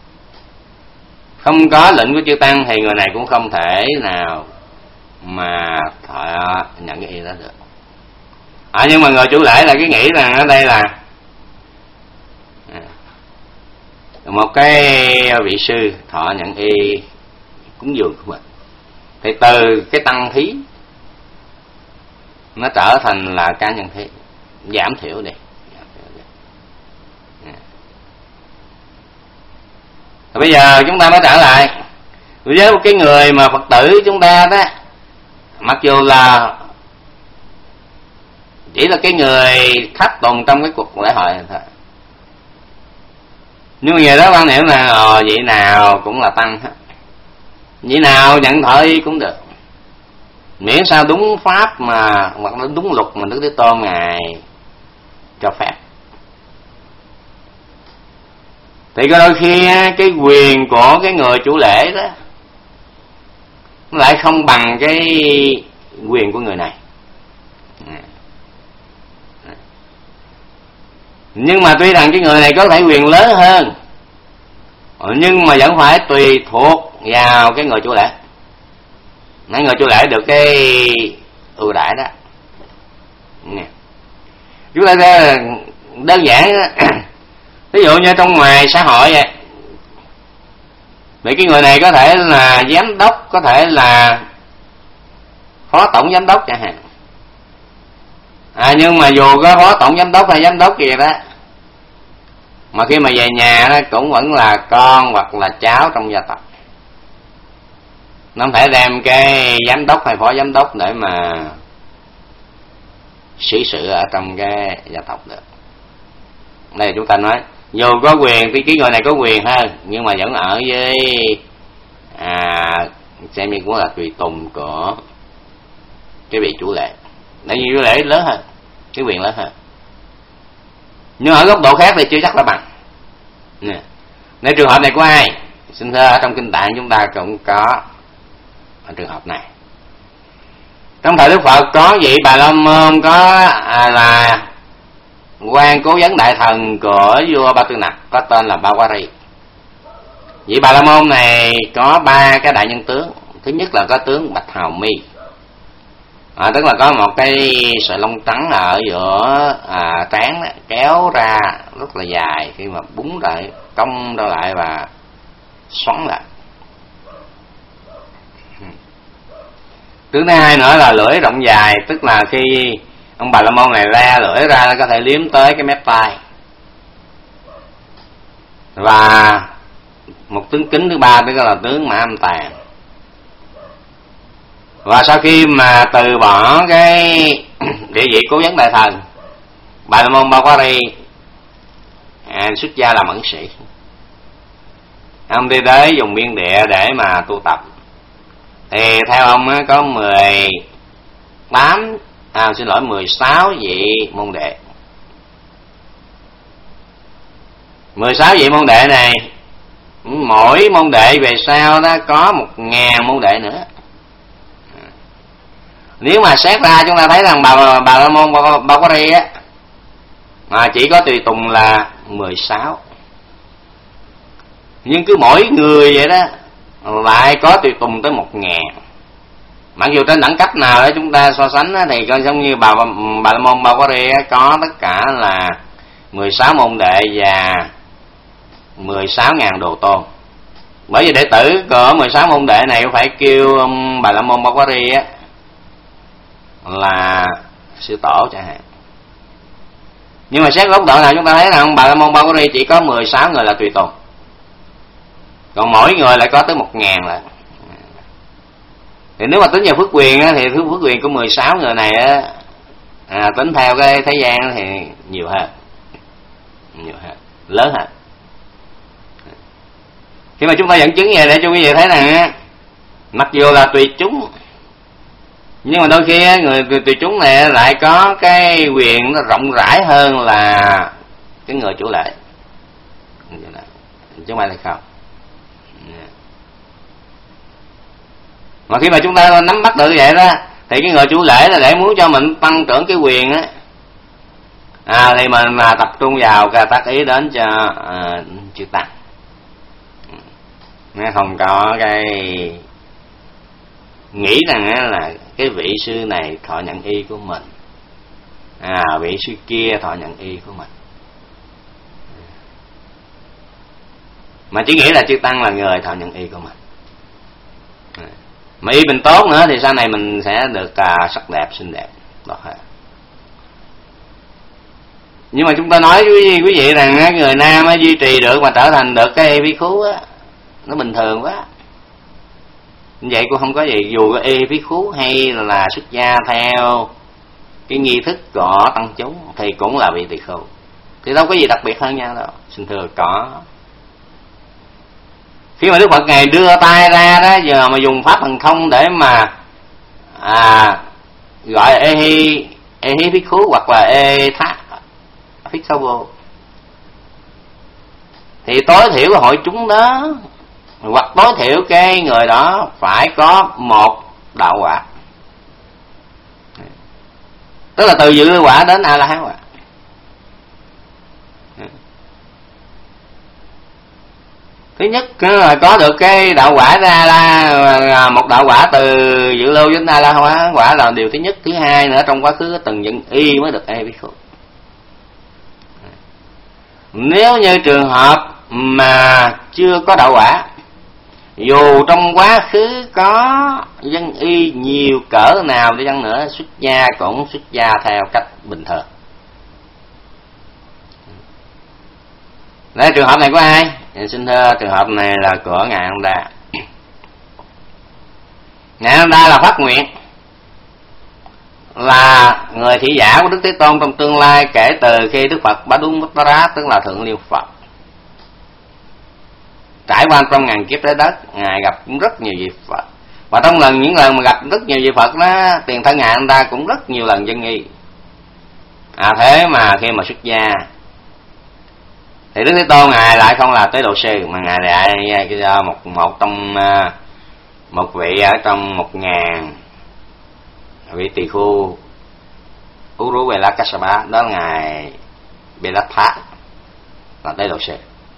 Không có lệnh của chư tăng thì người này cũng không thể nào mà thọ nhận cái y đó được. À, nhưng mà người chủ lễ là cái nghĩ rằng ở đây là một cái vị sư thọ nhận y cúng dường của mình, thì từ cái tăng thí nó trở thành là cá nhân thí, giảm thiểu đi. Rồi bây giờ chúng ta mới trở lại với một cái người mà Phật tử chúng ta đó, mặc dù là chỉ là cái người thấp tùng trong cái cuộc lễ hội này thôi, nhưng mà giờ đó quan niệm là ờ, vị nào cũng là tăng hết, vị nào nhận thọ y cũng được, miễn sao đúng pháp mà hoặc là đúng luật mà Đức Thế Tôn ngài cho phép. Thì có đôi khi cái quyền của cái người chủ lễ đó nó lại không bằng cái quyền của người này. Nhưng mà tuy rằng cái người này có thể quyền lớn hơn, nhưng mà vẫn phải tùy thuộc vào cái người chủ lễ. Mấy người chủ lễ được cái ưu đãi đó. Chúng ta đơn giản ví dụ như trong ngoài xã hội vậy, vậy cái người này có thể là giám đốc, có thể là phó tổng giám đốc chẳng hạn. À, nhưng mà dù có phó tổng giám đốc hay giám đốc gì đó, mà khi mà về nhà đó cũng vẫn là con hoặc là cháu trong gia tộc. Nó không thể đem cái giám đốc hay phó giám đốc để mà xử sự ở trong cái gia tộc được. Đây chúng ta nói dù có quyền thì cái người này có quyền hơn, nhưng mà vẫn ở với à, xem như cũng là tùy tùng của cái vị chủ lễ. Tại vì chủ lễ lớn hơn, cái quyền lớn hơn. Nhưng ở góc độ khác thì chưa chắc là bằng. Nè,ในtrường hợp này của ai? Xin thưa, ở trong kinh tạng chúng ta cũng có ở trường hợp này. Trong thời Đức Phật có vị Bà La Môn có à, là quan cố vấn đại thần của vua Ba Tư Nặc, có tên là Bawari. Vị Bà La Môn này có ba cái đại nhân tướng. Thứ nhất là có tướng Bạch Hào Mi, à, tức là có một cái sợi lông trắng ở giữa à, trán đó, kéo ra rất là dài, khi mà búng lại cong ra lại và xoắn lại. Tướng thứ hai nữa là lưỡi rộng dài, tức là khi ông Bà La Môn này le lưỡi ra nó có thể liếm tới cái mép tai. Và một tướng kính thứ ba tức là tướng Mã Âm Tàn. Và sau khi mà từ bỏ cái địa vị cố vấn đại thần, Bà La Môn Bawari à, xuất gia làm ẩn sĩ. Ông đi tới vùng biên địa để mà tu tập. Thì theo ông á, có mười tám à, xin lỗi mười sáu vị môn đệ. mười sáu vị môn đệ này, mỗi môn đệ về sau đó có một ngàn môn đệ nữa. Nếu mà xét ra chúng ta thấy rằng bà, bà La Môn Bawari á mà chỉ có tùy tùng là mười sáu, nhưng cứ mỗi người vậy đó lại có tùy tùng tới một ngàn. Mặc dù trên đẳng cấp nào đó chúng ta so sánh đó, thì coi giống như bà, bà La Môn Bawari á, có tất cả là mười sáu môn đệ và mười sáu ngàn đồ tôn. Bởi vì đệ tử của mười sáu môn đệ này phải kêu bà La Môn Bawari á là sư tổ chẳng hạn. Nhưng mà xét góc độ nào chúng ta thấy rằng bà La Môn Bawari chỉ có mười sáu người là tùy tùng, còn mỗi người lại có tới một ngàn lại. Thì nếu mà tính vào phước quyền á, thì phước quyền của mười sáu người này á, à, tính theo cái thế gian thì nhiều hơn, nhiều hơn, lớn hơn. Khi mà chúng ta dẫn chứng về để cho quý vị thấy rằng á, mặc dù là tùy chúng, nhưng mà đôi khi á, người tùy chúng này lại có cái quyền nó rộng rãi hơn là cái người chủ lễ, chứ không phải là không. Mà khi mà chúng ta nắm bắt được vậy đó, thì cái người chủ lễ là để muốn cho mình tăng trưởng cái quyền á, à, thì mình mà tập trung vào cái tác ý đến cho à, chư tăng, nó không có cái nghĩ rằng á, là cái vị sư này thọ nhận y của mình, à, vị sư kia thọ nhận y của mình, mà chỉ nghĩ là chư tăng là người thọ nhận y của mình. Mà y mình tốt nữa thì sau này mình sẽ được à, sắc đẹp xinh đẹp đó. Nhưng mà chúng ta nói với quý vị rằng á, người nam á, duy trì được mà trở thành được cái y phí khú á, nó bình thường quá. Vậy cũng không có gì, dù có y phí khú hay là xuất gia theo cái nghi thức của tăng chúng thì cũng là vị tỳ khưu, thì đâu có gì đặc biệt hơn nhau đâu. Xin thưa có. Khi mà Đức Phật Ngài đưa tay ra đó, giờ mà dùng pháp thần thông để mà à, gọi ê hi ê hi phí khú hoặc là ê thác phí khâu vô, thì tối thiểu hội chúng đó hoặc tối thiểu cái người đó phải có một đạo quả, tức là từ dự quả đến A La Hán quả. Thứ nhất là có được cái đạo quả ra là một đạo quả từ dự lưu đến A La Hóa quả là điều thứ nhất. Thứ hai nữa, trong quá khứ từng những y mới được A Bhikkhu. Nếu như trường hợp mà chưa có đạo quả, dù trong quá khứ có dân y nhiều cỡ nào đi chăng nữa, xuất gia cũng xuất gia theo cách bình thường. Đây, trường hợp này của ai? Xin thưa, trường hợp này là của Ngài A Nan Đa. Ngài A Nan Đa là phát nguyện là người thị giả của Đức Thế Tôn trong tương lai, kể từ khi Đức Phật Padumuttara, tức là Thượng Liêu Phật, trải qua trong ngàn kiếp trái đất, Ngài gặp cũng rất nhiều vị Phật. Và trong lần những lần mà gặp rất nhiều vị Phật đó, tiền thân Ngài A Nan Đa cũng rất nhiều lần dân nghi. À thế mà khi mà xuất gia thì Đức Thế Tôn Ngài lại không là tế độ sư, mà Ngài lại cho một một trong một vị ở trong một ngàn vị tỳ khu Uruvela Kassapa, đó là Ngài Belatha, là tế độ sư.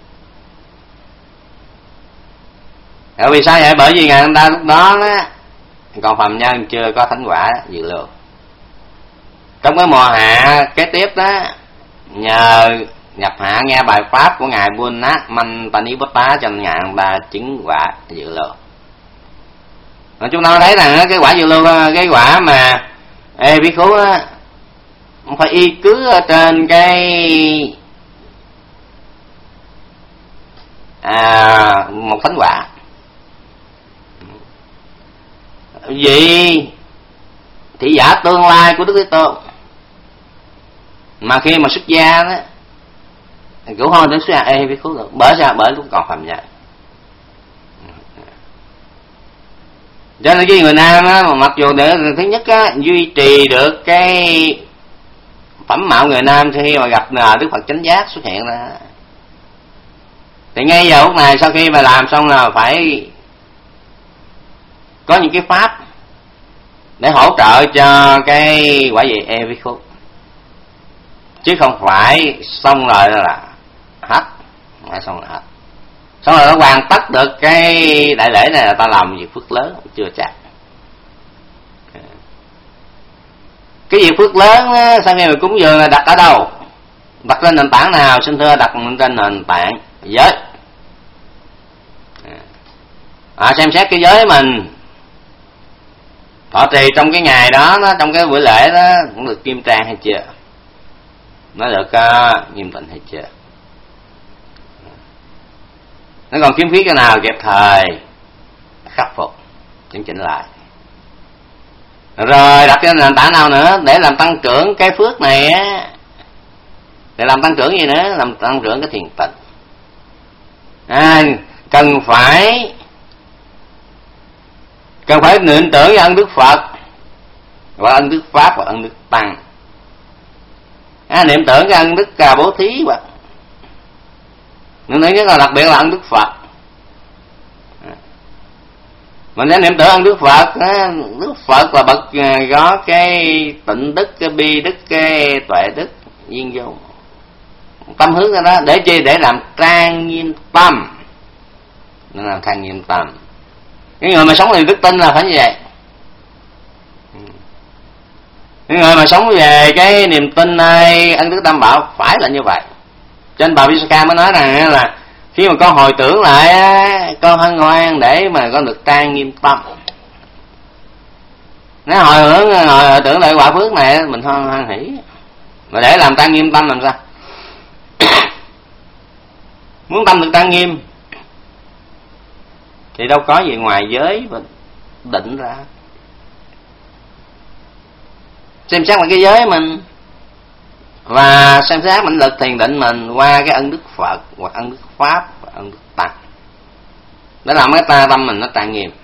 Ở vì sao vậy? Bởi vì Ngài A Nan Đa lúc đó, đó còn phàm nhân chưa có thánh quả dự lưu. Trong cái mùa hạ kế tiếp đó, nhờ nhập hạ nghe bài pháp của Ngài Buddha Maniputta cho Ngài A Nan Đa chứng quả dự lưu. Mà chúng ta thấy rằng cái quả dự lưu, cái quả mà Ê Bhikkhu á, phải y cứ ở trên cái à, một thánh quả. Vì thị giả tương lai của Đức Thế Tôn mà khi mà xuất gia đó cũng không đến xuất gia Ê Bhikkhu được. Bởi sao? Bởi lúc còn phàm nhân. Cho nên cái người nam á, mặc dù để thứ nhất á, duy trì được cái phẩm mạo người nam khi mà gặp Đức Phật chánh giác xuất hiện ra, thì ngay giờ lúc này sau khi mà làm xong là phải có những cái pháp để hỗ trợ cho cái quả vị E Bhikkhu, chứ không phải xong rồi là hết, không phải xong là hết. Xong rồi nó hoàn tất được cái đại lễ này là ta làm việc phước lớn, chưa chắc. Cái việc phước lớn á, sau khi mà cúng dường là đặt ở đâu? Đặt trên nền tảng nào? Xin thưa, đặt trên nền tảng giới. À, xem xét cái giới mình thọ trì trong cái ngày đó, đó, trong cái buổi lễ đó cũng được nghiêm trang hay chưa? Nó được uh, nghiêm tịnh hay chưa? Nó còn khiếm khuyết cái nào kịp thời khắc phục, chỉnh chỉnh lại. Rồi đặt trên nền tảng nào nữa để làm tăng trưởng cái phước này á, để làm tăng trưởng gì nữa? Làm tăng trưởng cái thiền tịnh. À, cần phải cần phải niệm tưởng với ân Đức Phật và ân Đức Pháp và ân Đức Tăng. À, niệm tưởng cái ân Đức Bố Thí và niệm tưởng nhất là đặc biệt là ân Đức Phật. Mình sẽ niệm tưởng ân Đức Phật. Đức Phật là bậc có cái tịnh đức, cái bi đức, cái tuệ đức, viên vô tâm hướng ra đó để chi? Để làm trang nghiêm tâm, nên làm trang nghiêm tâm. Cái người mà sống về đức tin là phải như vậy. Cái người mà sống về cái niềm tin này, ân đức tam bảo phải là như vậy. Cho nên bà Visakha mới nói rằng là khi mà con hồi tưởng lại, con hân hoan để mà con được trang nghiêm tâm. Nếu hồi tưởng, hồi, hồi tưởng lại quả phước này, mình hoan hoan hỷ. Mà để làm trang nghiêm tâm làm sao? Muốn tâm được trang nghiêm thì đâu có gì ngoài giới và định ra. Xem xét lại cái giới mình và xem xét mãnh lực thiền định mình qua cái ân Đức Phật hoặc ân Đức Pháp và ân Đức Tăng, để làm cái ta tâm mình nó trang nghiêm.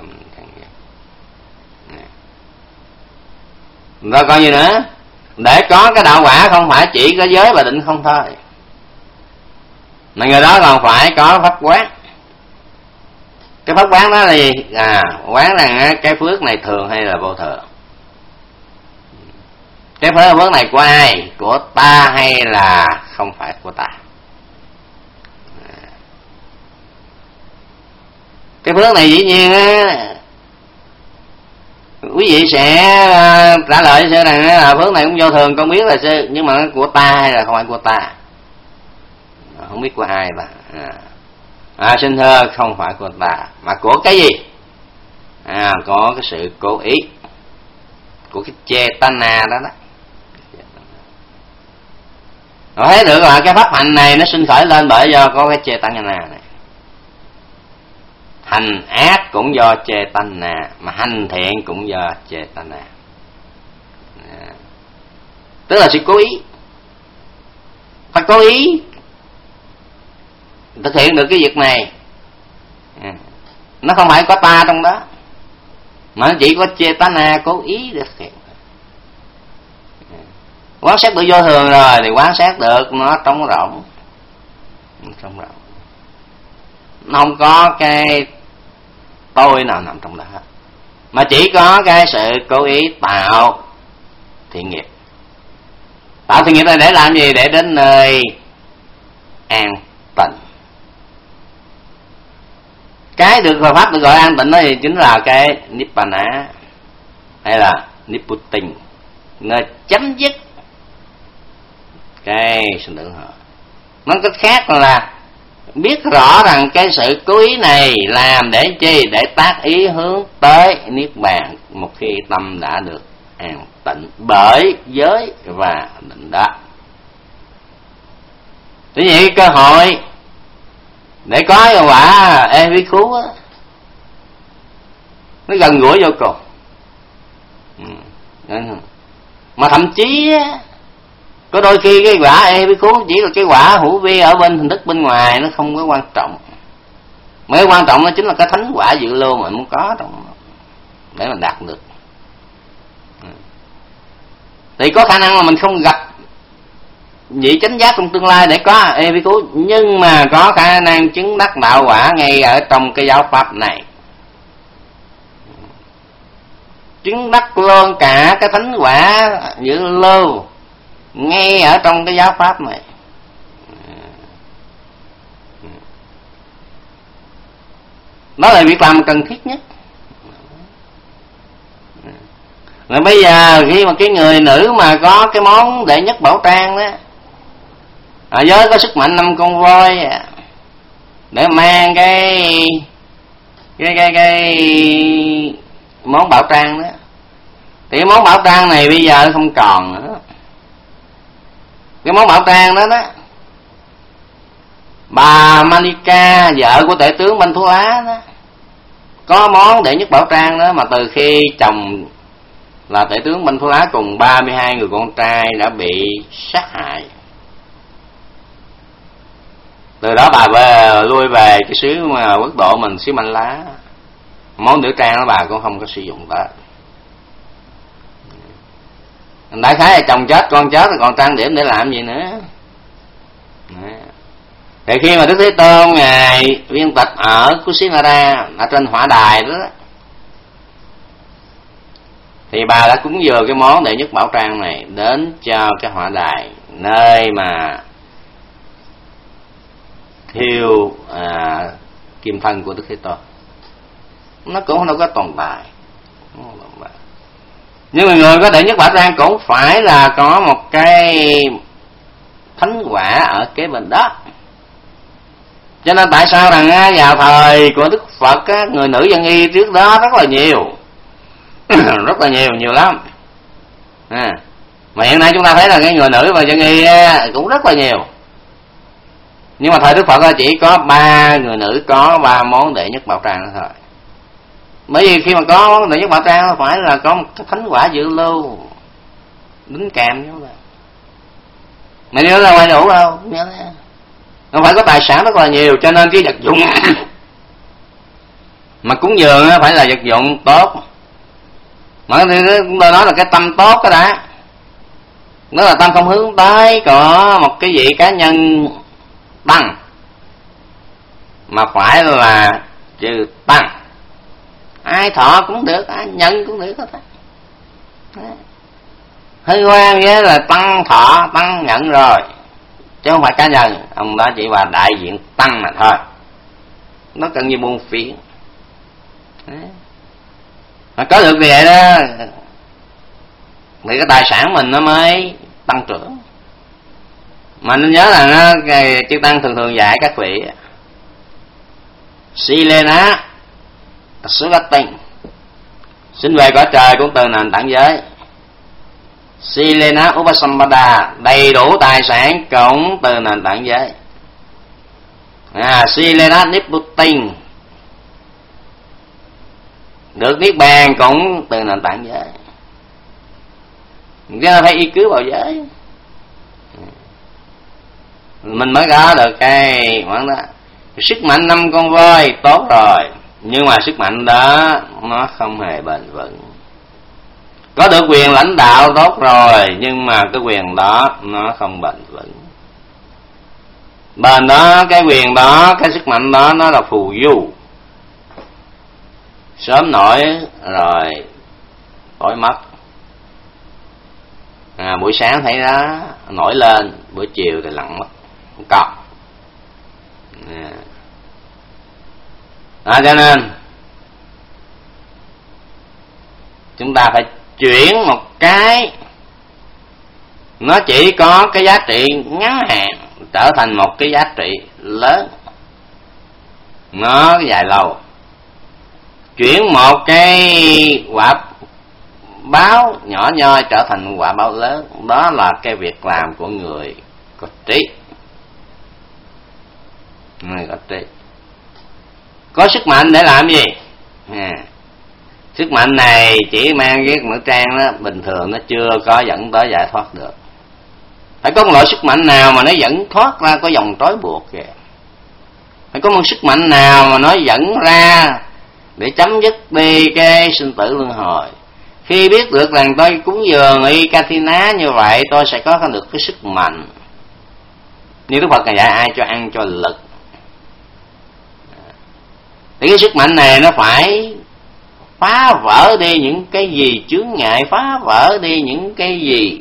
Rồi còn gì nữa? Để có cái đạo quả không phải chỉ có giới và định không thôi, mà người đó còn phải có pháp quán. Cái pháp quán đó là gì? À, quán rằng cái phước này thường hay là vô thường. Cái phước này của ai? Của ta hay là không phải của ta? Cái phước này dĩ nhiên á, quý vị sẽ trả lời sư rằng là phước này cũng vô thường, con biết là sư, nhưng mà của ta hay là không phải của ta, không biết của ai mà. À, à xin thưa, không phải của ta mà của cái gì? À, có cái sự cố ý của cái chetana đó đó. Rồi thấy được là cái pháp hành này nó sinh khởi lên bởi do có cái chetana này. Hành ác cũng do chetana, mà hành thiện cũng do chetana. À, tức là sự cố ý. Phải cố ý thực hiện được cái việc này. À, nó không phải có ta trong đó, mà chỉ có chetana cố ý để thực hiện. À, quán sát được vô thường rồi thì quán sát được nó trống rỗng, trống rỗng, nó không có cái tôi nào nằm trong đó hết, mà chỉ có cái sự cố ý tạo thiện nghiệp. Tạo thiện nghiệp này để làm gì? Để đến nơi an tịnh. Cái được Phật pháp được gọi an tịnh đó thì chính là cái nibbana hay là nibbutin, nơi chấm dứt cái sinh tử họ. Nói cách khác là biết rõ rằng cái sự cố ý này làm để chi? Để tác ý hướng tới niết bàn một khi tâm đã được an tịnh bởi giới và định đó. Thế vậy cơ hội để có cái quả ê vi khú á, nó gần gũi vô cùng. Ừ. Mà thậm chí á, có đôi khi cái quả ê vi khú chỉ là cái quả hữu vi ở bên hình thức bên ngoài, nó không có quan trọng. Mà cái quan trọng nó chính là cái thánh quả dự lưu mà muốn có trong để mà đạt được. Ừ. Thì có khả năng là mình không gặp vị chánh giác trong tương lai để có ê vi khú, nhưng mà có khả năng chứng đắc đạo quả ngay ở trong cái giáo pháp này. Chứng đắc luôn cả cái thánh quả dự lưu ngay ở trong cái giáo pháp này. Đó là việc làm cần thiết nhất. Rồi bây giờ khi mà cái người nữ mà có cái món đệ nhất bảo trang đó, à, với có sức mạnh năm con voi để mang cái cái cái cái món bảo trang đó, thì cái món bảo trang này bây giờ nó không còn nữa. Cái món bảo trang đó đó, bà Manika, vợ của tể tướng Banh Thu Á đó, có món đệ nhất bảo trang đó, mà từ khi chồng là tể tướng Banh Thu Á cùng ba mươi hai người con trai đã bị sát hại, từ đó bà về lui về cái xứ mà quốc độ mình, xứ Manh Lá, món nữ trang đó bà cũng không có sử dụng tới. Đại khái là chồng chết, con chết rồi còn trang điểm để làm gì nữa. Thì khi mà Đức Thế Tôn ngài viên tịch ở Kusinara, ở trên hỏa đài đó, thì bà đã cúng dường cái món đệ nhất bảo trang này đến cho cái hỏa đài, nơi mà thiêu à, kim thân của Đức Thế Tôn. Nó cũng không có tồn tại. Nhưng mà người có đệ nhất bảo trang cũng phải là có một cái thánh quả ở kế bên đó. Cho nên tại sao rằng vào thời của Đức Phật, người nữ dân y trước đó rất là nhiều, rất là nhiều, nhiều lắm. À, mà hiện nay chúng ta thấy là cái người nữ và dân y cũng rất là nhiều. Nhưng mà thời Đức Phật chỉ có ba người nữ có ba món đệ nhất bảo trang thôi. Bởi vì khi mà có món đệ nhất bảo trang phải là có một cái thánh quả dự lưu đính kèm như vậy. Mà nhớ là ngoài đủ đâu, nhớ đó. Không phải có tài sản rất là nhiều, cho nên cái vật dụng mà cúng dường phải là vật dụng tốt. Mà chúng tôi nói là cái tâm tốt cái đã. Nó là tâm không hướng tới có một cái vị cá nhân tăng, mà phải là trừ tăng. Ai thọ cũng được, ai nhận cũng được hết. Hơi quan nghĩa là tăng thọ, tăng nhận rồi, chứ không phải cá nhân. Ông đó chỉ là đại diện tăng mà thôi. Nó cần như buôn phiến. Mà có được như vậy đó thì cái tài sản mình nó mới tăng trưởng. Mà nên nhớ là nó cái chư tăng thường thường dạy các vị Silena Sugating, xin về cõi trời cũng từ nền tảng giới. Silena Upasampada, đầy đủ tài sản cũng từ nền tảng giới. À, Silena Nibbuting, được niết bàn cũng từ nền tảng giới. Cái nó phải y cứ vào giới mình mới có được cái món đó. Sức mạnh năm con voi tốt rồi, nhưng mà sức mạnh đó nó không hề bền vững. Có được quyền lãnh đạo tốt rồi, nhưng mà cái quyền đó nó không bền vững. Bền đó, cái quyền đó, cái sức mạnh đó nó là phù du, sớm nổi rồi tối mất. À, buổi sáng thấy nó nổi lên, buổi chiều thì lặn mất, không còn. À. À, cho nên chúng ta phải chuyển một cái nó chỉ có cái giá trị ngắn hạn trở thành một cái giá trị lớn, nó dài lâu. Chuyển một cái quả báo nhỏ nhoi trở thành quả báo lớn, đó là cái việc làm của người có trí. Người có trí có sức mạnh để làm gì? À, sức mạnh này chỉ mang cái nữ trang đó, bình thường nó chưa có dẫn tới giải thoát được. Phải có một loại sức mạnh nào mà nó dẫn thoát ra có vòng trói buộc kìa. Phải có một sức mạnh nào mà nó dẫn ra để chấm dứt đi cái sinh tử luân hồi. Khi biết được rằng tôi cúng dường y Kathina như vậy, tôi sẽ có được cái sức mạnh. Như Đức Phật ngày dạy ai cho ăn cho lực. Thì cái sức mạnh này nó phải phá vỡ đi những cái gì chướng ngại, phá vỡ đi những cái gì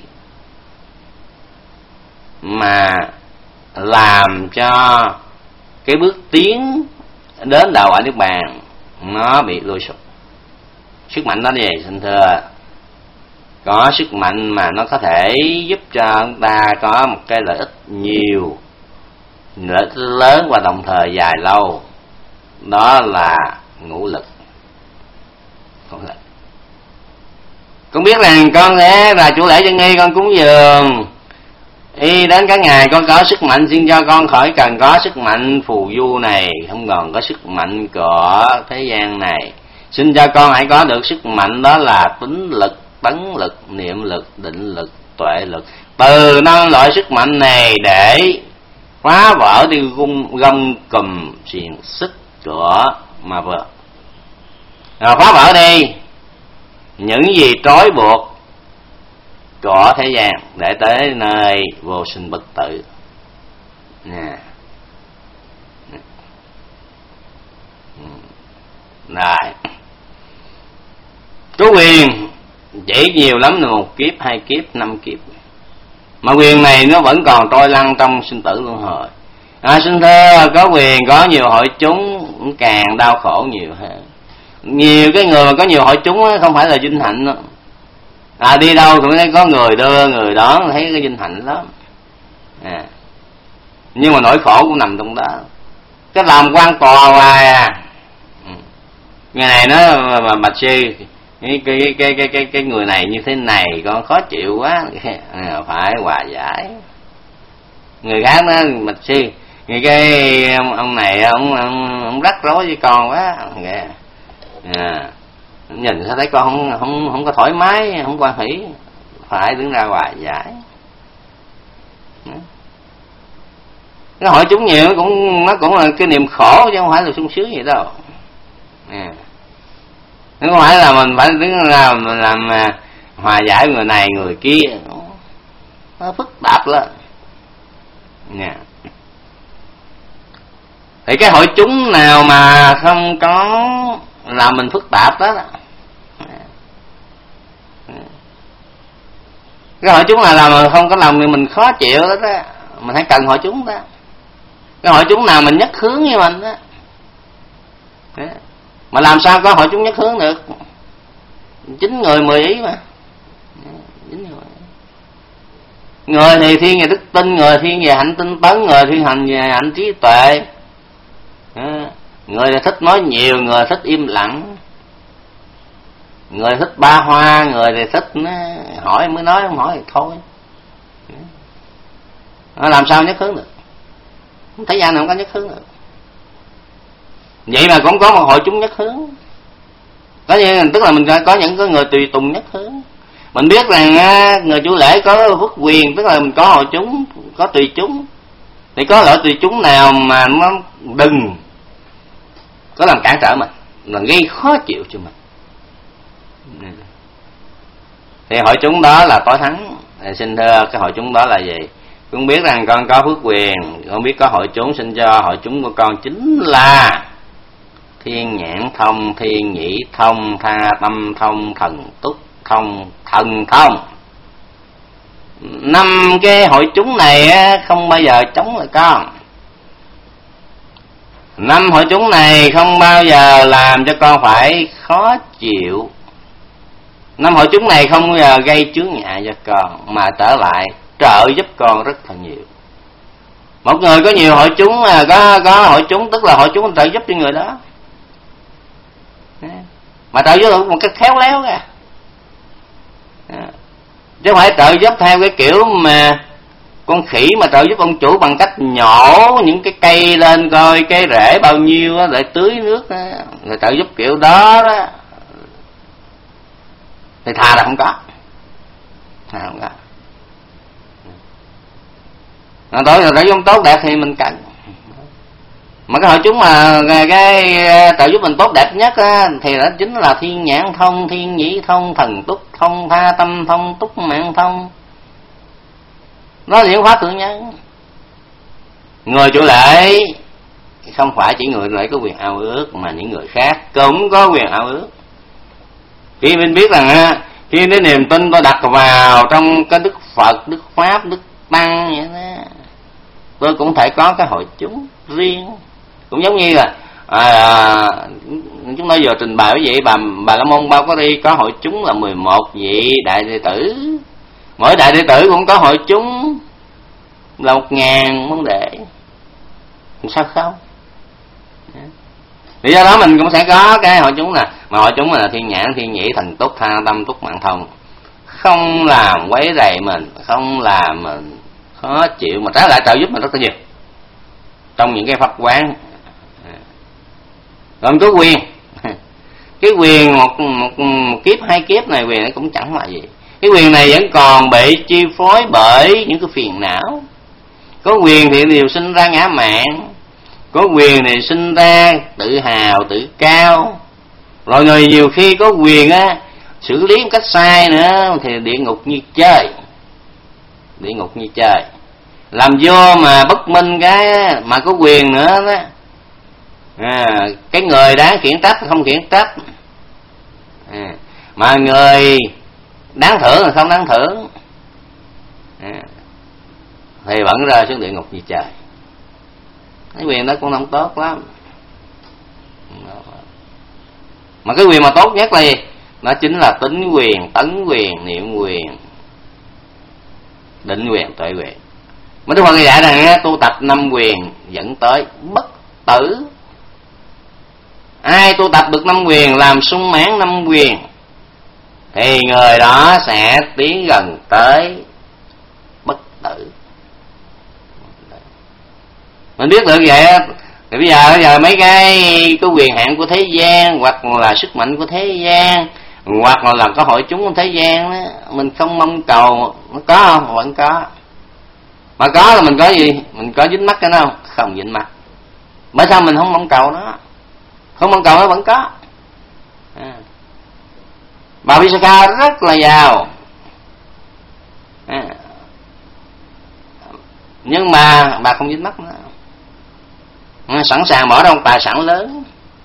mà làm cho cái bước tiến đến đạo quả niết bàn nó bị lùi sụp. Sức mạnh đó gì xin thưa? Có sức mạnh mà nó có thể giúp cho chúng ta có một cái lợi ích nhiều, lợi ích lớn và đồng thời dài lâu. Đó là ngũ lực. Con biết rằng con sẽ là chủ lễ chân nghi, con cúng dường y đến cả ngày, con có sức mạnh, xin cho con khỏi cần có sức mạnh phù du này, không còn có sức mạnh của thế gian này. Xin cho con hãy có được sức mạnh, đó là tính lực, tấn lực, niệm lực, định lực, tuệ lực. Từ năm loại sức mạnh này để phá vỡ đi gông, gông cùm xiềng xích của ma vừa. Rồi phá vỡ đi những gì trói buộc của thế gian để tới nơi vô sinh bất tử. Nè. Rồi. Có quyền chỉ nhiều lắm là một kiếp, hai kiếp, năm kiếp. Mà quyền này nó vẫn còn trôi lăn trong sinh tử luân hồi. À, xin thưa, có quyền có nhiều hội chúng càng đau khổ nhiều hơn. Nhiều cái người mà có nhiều hội chúng không phải là vinh hạnh đâu. À, đi đâu cũng thấy có người đưa, người đón, thấy cái vinh hạnh lắm. À. Nhưng mà nỗi khổ cũng nằm trong đó. Cái làm quan tòa hoài à. Ngày này nó mà bạch sư, cái cái cái cái cái cái người này như thế này con khó chịu quá, à, phải hòa giải. Người khác nó bạch sư, người cái ông, ông này ông, ông ông rắc rối với con quá, à, nhìn thấy con không không không có thoải mái, không quan hỷ, phải đứng ra hòa giải. Cái hội chúng nhiều cũng nó cũng là cái niềm khổ chứ không phải là sung sướng gì đâu. À. Nó không phải là mình phải đứng ra mình làm hòa giải người này người kia, nó phức tạp lắm. Nha. Thì cái hội chúng nào mà không có làm mình phức tạp đó, cái hội chúng nào làm mà không có làm mình khó chịu đó, đó mình hãy cần hội chúng đó. Cái hội chúng nào mình nhất hướng như mình đó, đó. Mà làm sao có hội chúng nhất hướng được? Chín người mười ý mà. Người thì thiên về đức tin, người thiên về hạnh tinh tấn, người thiên hành về hạnh trí tuệ. Người thì thích nói nhiều, người thích im lặng. Người thích ba hoa, người thì thích hỏi mới nói, không hỏi thì thôi. Làm sao nhất hướng được? Thế gian này không có nhất hướng được. Vậy mà cũng có một hội chúng nhất hướng. Có như, tức là mình có những cái người tùy tùng nhất hướng. Mình biết rằng người chủ lễ có phước quyền, tức là mình có hội chúng, có tùy chúng. Thì có loại tùy chúng nào mà nó đừng có làm cản trở mình, là gây khó chịu cho mình, thì hội chúng đó là tối thắng. Xin thưa, cái hội chúng đó là gì? Con biết rằng con có phước quyền, con biết có hội chúng, xin cho hội chúng của con chính là thiên nhãn thông, thiên nhĩ thông, tha tâm thông, thần túc thông, thần thông. Năm cái hội chúng này không bao giờ chống lại con. Năm hội chúng này không bao giờ làm cho con phải khó chịu. Năm hội chúng này không bao giờ gây chướng ngại cho con, mà trở lại trợ giúp con rất là nhiều. Một người có nhiều hội chúng, có có hội chúng tức là hội chúng trợ giúp cho người đó, mà trợ giúp một cách khéo léo kìa, chứ không phải trợ giúp theo cái kiểu mà con khỉ mà trợ giúp ông chủ bằng cách nhổ những cái cây lên coi cái rễ bao nhiêu á, lại tưới nước á, rồi trợ giúp kiểu đó đó thì thà là không có, thà không có. Rồi tối rồi trợ giúp tốt đẹp thì mình cần. Mà cái hội chúng mà cái trợ giúp mình tốt đẹp nhất á, thì đó chính là thiên nhãn thông, thiên nhĩ thông, thần túc thông, tha tâm thông, túc mạng thông. Nó là những pháp thượng nhân. Người chủ lễ không phải chỉ người lễ có quyền ao ước, mà những người khác cũng có quyền ao ước. Khi mình biết rằng khi cái niềm tin tôi đặt vào trong cái Đức Phật, Đức Pháp, Đức Tăng vậy đó, tôi cũng thể có cái hội chúng riêng. Cũng giống như là à, chúng tôi vừa trình bày với vị bà bà La Môn Bao Có Đi có hội chúng là mười một vị đại đệ tử. Mỗi đại đệ tử cũng có hội chúng là một ngàn môn đệ. Sao không? Thì do đó mình cũng sẽ có cái hội chúng là, mà hội chúng là thiên nhãn, thiên nhĩ, thần túc, tha tâm, túc mạng thông, không làm quấy rầy mình, không làm mình khó chịu, mà trái lại trợ giúp mình rất là nhiều trong những cái pháp quán. Còn có quyền, cái quyền một, một, một kiếp hai kiếp này quyền nó cũng chẳng là gì. Cái quyền này vẫn còn bị chi phối bởi những cái phiền não. Có quyền thì đều sinh ra ngã mạn, có quyền thì sinh ra tự hào tự cao, rồi người nhiều khi có quyền á xử lý một cách sai nữa thì địa ngục như chơi, địa ngục như chơi. Làm vô mà bất minh cái mà có quyền nữa đó, à, cái người đáng khiển trách không khiển trách, à, mà người đáng thưởng là không đáng thưởng, à, thì vẫn rơi xuống địa ngục như trời. Cái quyền đó cũng không tốt lắm. Mà cái quyền mà tốt nhất là gì? Nó chính là tính quyền, tấn quyền, niệm quyền, định quyền, tuệ quyền. Mà Đức Phật dạy rằng tu tập năm quyền dẫn tới bất tử. Ai tu tập được năm quyền, làm sung mãn năm quyền, thì người đó sẽ tiến gần tới bất tử. Mình biết được vậy thì bây giờ, bây giờ mấy cái cái quyền hạn của thế gian, hoặc là sức mạnh của thế gian, hoặc là, là có hội chúng của thế gian đó, mình không mong cầu. Nó có không? Vẫn có. Mà có là mình có gì? Mình có dính mắt cái nó không? Không dính mắt. Bởi sao mình không mong cầu nó? Không mong cầu nó vẫn có. À. Bà Visakha rất là giàu, à, nhưng mà bà không dính mắt nữa, à, sẵn sàng bỏ ra một tài sản lớn,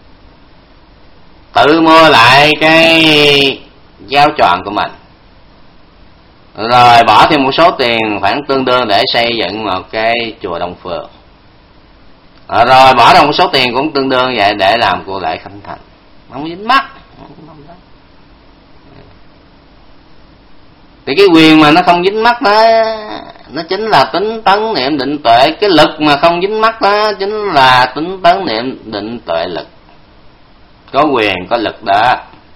tự mua lại cái giáo tròn của mình, rồi bỏ thêm một số tiền khoảng tương đương để xây dựng một cái chùa Đông Phương, à, rồi bỏ ra một số tiền cũng tương đương vậy để làm cô lễ khánh thành. không dính mắc. Thì cái quyền mà nó không dính mắc đó, nó chính là tính tấn niệm định tuệ. Cái lực mà không dính mắc đó chính là tính tấn niệm định tuệ lực. Có quyền có lực đó.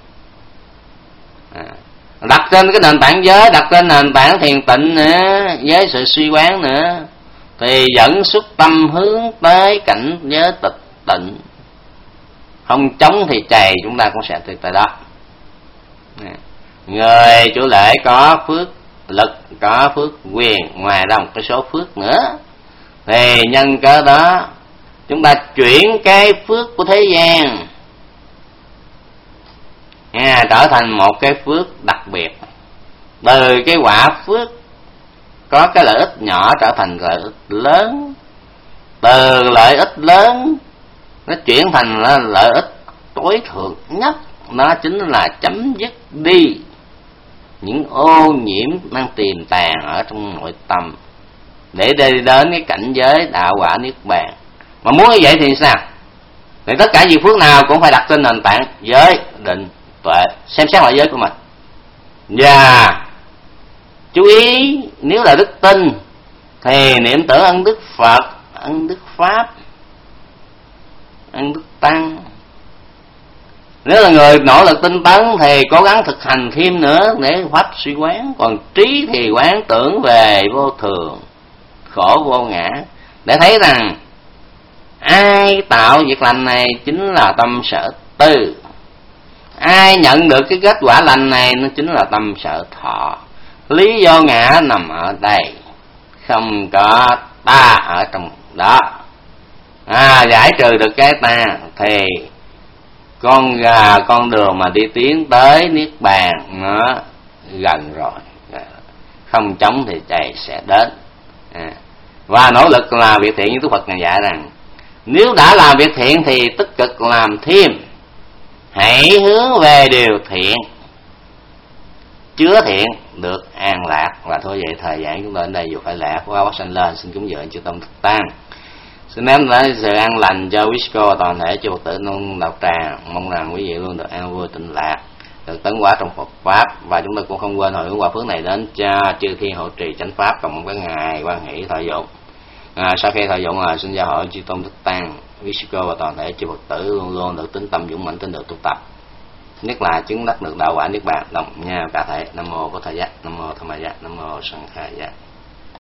À, đặt trên cái nền tảng giới, đặt trên nền tảng thiền tịnh nữa, với sự suy quán nữa, thì dẫn xuất tâm hướng tới cảnh giới tịch tịnh. Không chống thì chày chúng ta cũng sẽ từ tại đó. À, người chủ lễ có phước lực, có phước quyền, ngoài ra một cái số phước nữa, thì nhân cớ đó chúng ta chuyển cái phước của thế gian à, trở thành một cái phước đặc biệt. Từ cái quả phước có cái lợi ích nhỏ trở thành lợi ích lớn, từ lợi ích lớn nó chuyển thành lợi ích tối thượng nhất. Nó chính là chấm dứt đi những ô nhiễm đang tiềm tàng ở trong nội tâm, để đi đến cái cảnh giới đạo quả niết bàn. Mà muốn như vậy thì sao? Thì tất cả việc phước nào cũng phải đặt trên nền tảng giới định tuệ, xem xét lại giới của mình. Và chú ý, nếu là đức tin thì niệm tưởng ân đức Phật, ân đức Pháp, ân đức Tăng. Nếu là người nỗ lực tinh tấn thì cố gắng thực hành thêm nữa để pháp suy quán. Còn trí thì quán tưởng về vô thường, khổ vô ngã, để thấy rằng ai tạo việc lành này chính là tâm sở tư, ai nhận được cái kết quả lành này nó chính là tâm sở thọ. Lý do ngã nằm ở đây, không có ta ở trong đó. À, giải trừ được cái ta thì con gà con đường mà đi tiến tới niết bàn nó gần rồi. Không chống thì chạy sẽ đến. À, và nỗ lực làm việc thiện, như Đức Phật ngài dạy rằng nếu đã làm việc thiện thì tích cực làm thêm, hãy hướng về điều thiện, chứa thiện được an lạc. Và thôi vậy thời gian chúng tôi đến đây dù phải lẽ qua bắt sanh lên, xin cúng dường chư tôn Thích Tăng, xin ném lại sự an lành cho quý cô toàn thể chư Phật tử luôn đạo tràng. Mong rằng quý vị luôn được an vui tịnh lạc, được tấn hóa trong Phật pháp. Và chúng tôi cũng không quên hồi hướng quả phước này đến cho chư thiên hộ trì chánh pháp cộng với ngài quan hỷ thọ dụng. À, sau khi thọ dụng à, xin gia hội chư tôn Thích Tăng, quý cô và toàn thể chư Phật tử luôn luôn được tín tâm dũng mãnh tin được tu tập, nhất là chứng đắc được đạo quả niết bàn đồng nha cả thể. Nam mô Bổn Thầy Giác, Nam mô Tham Gia, Nam mô Sanh Khai Giác.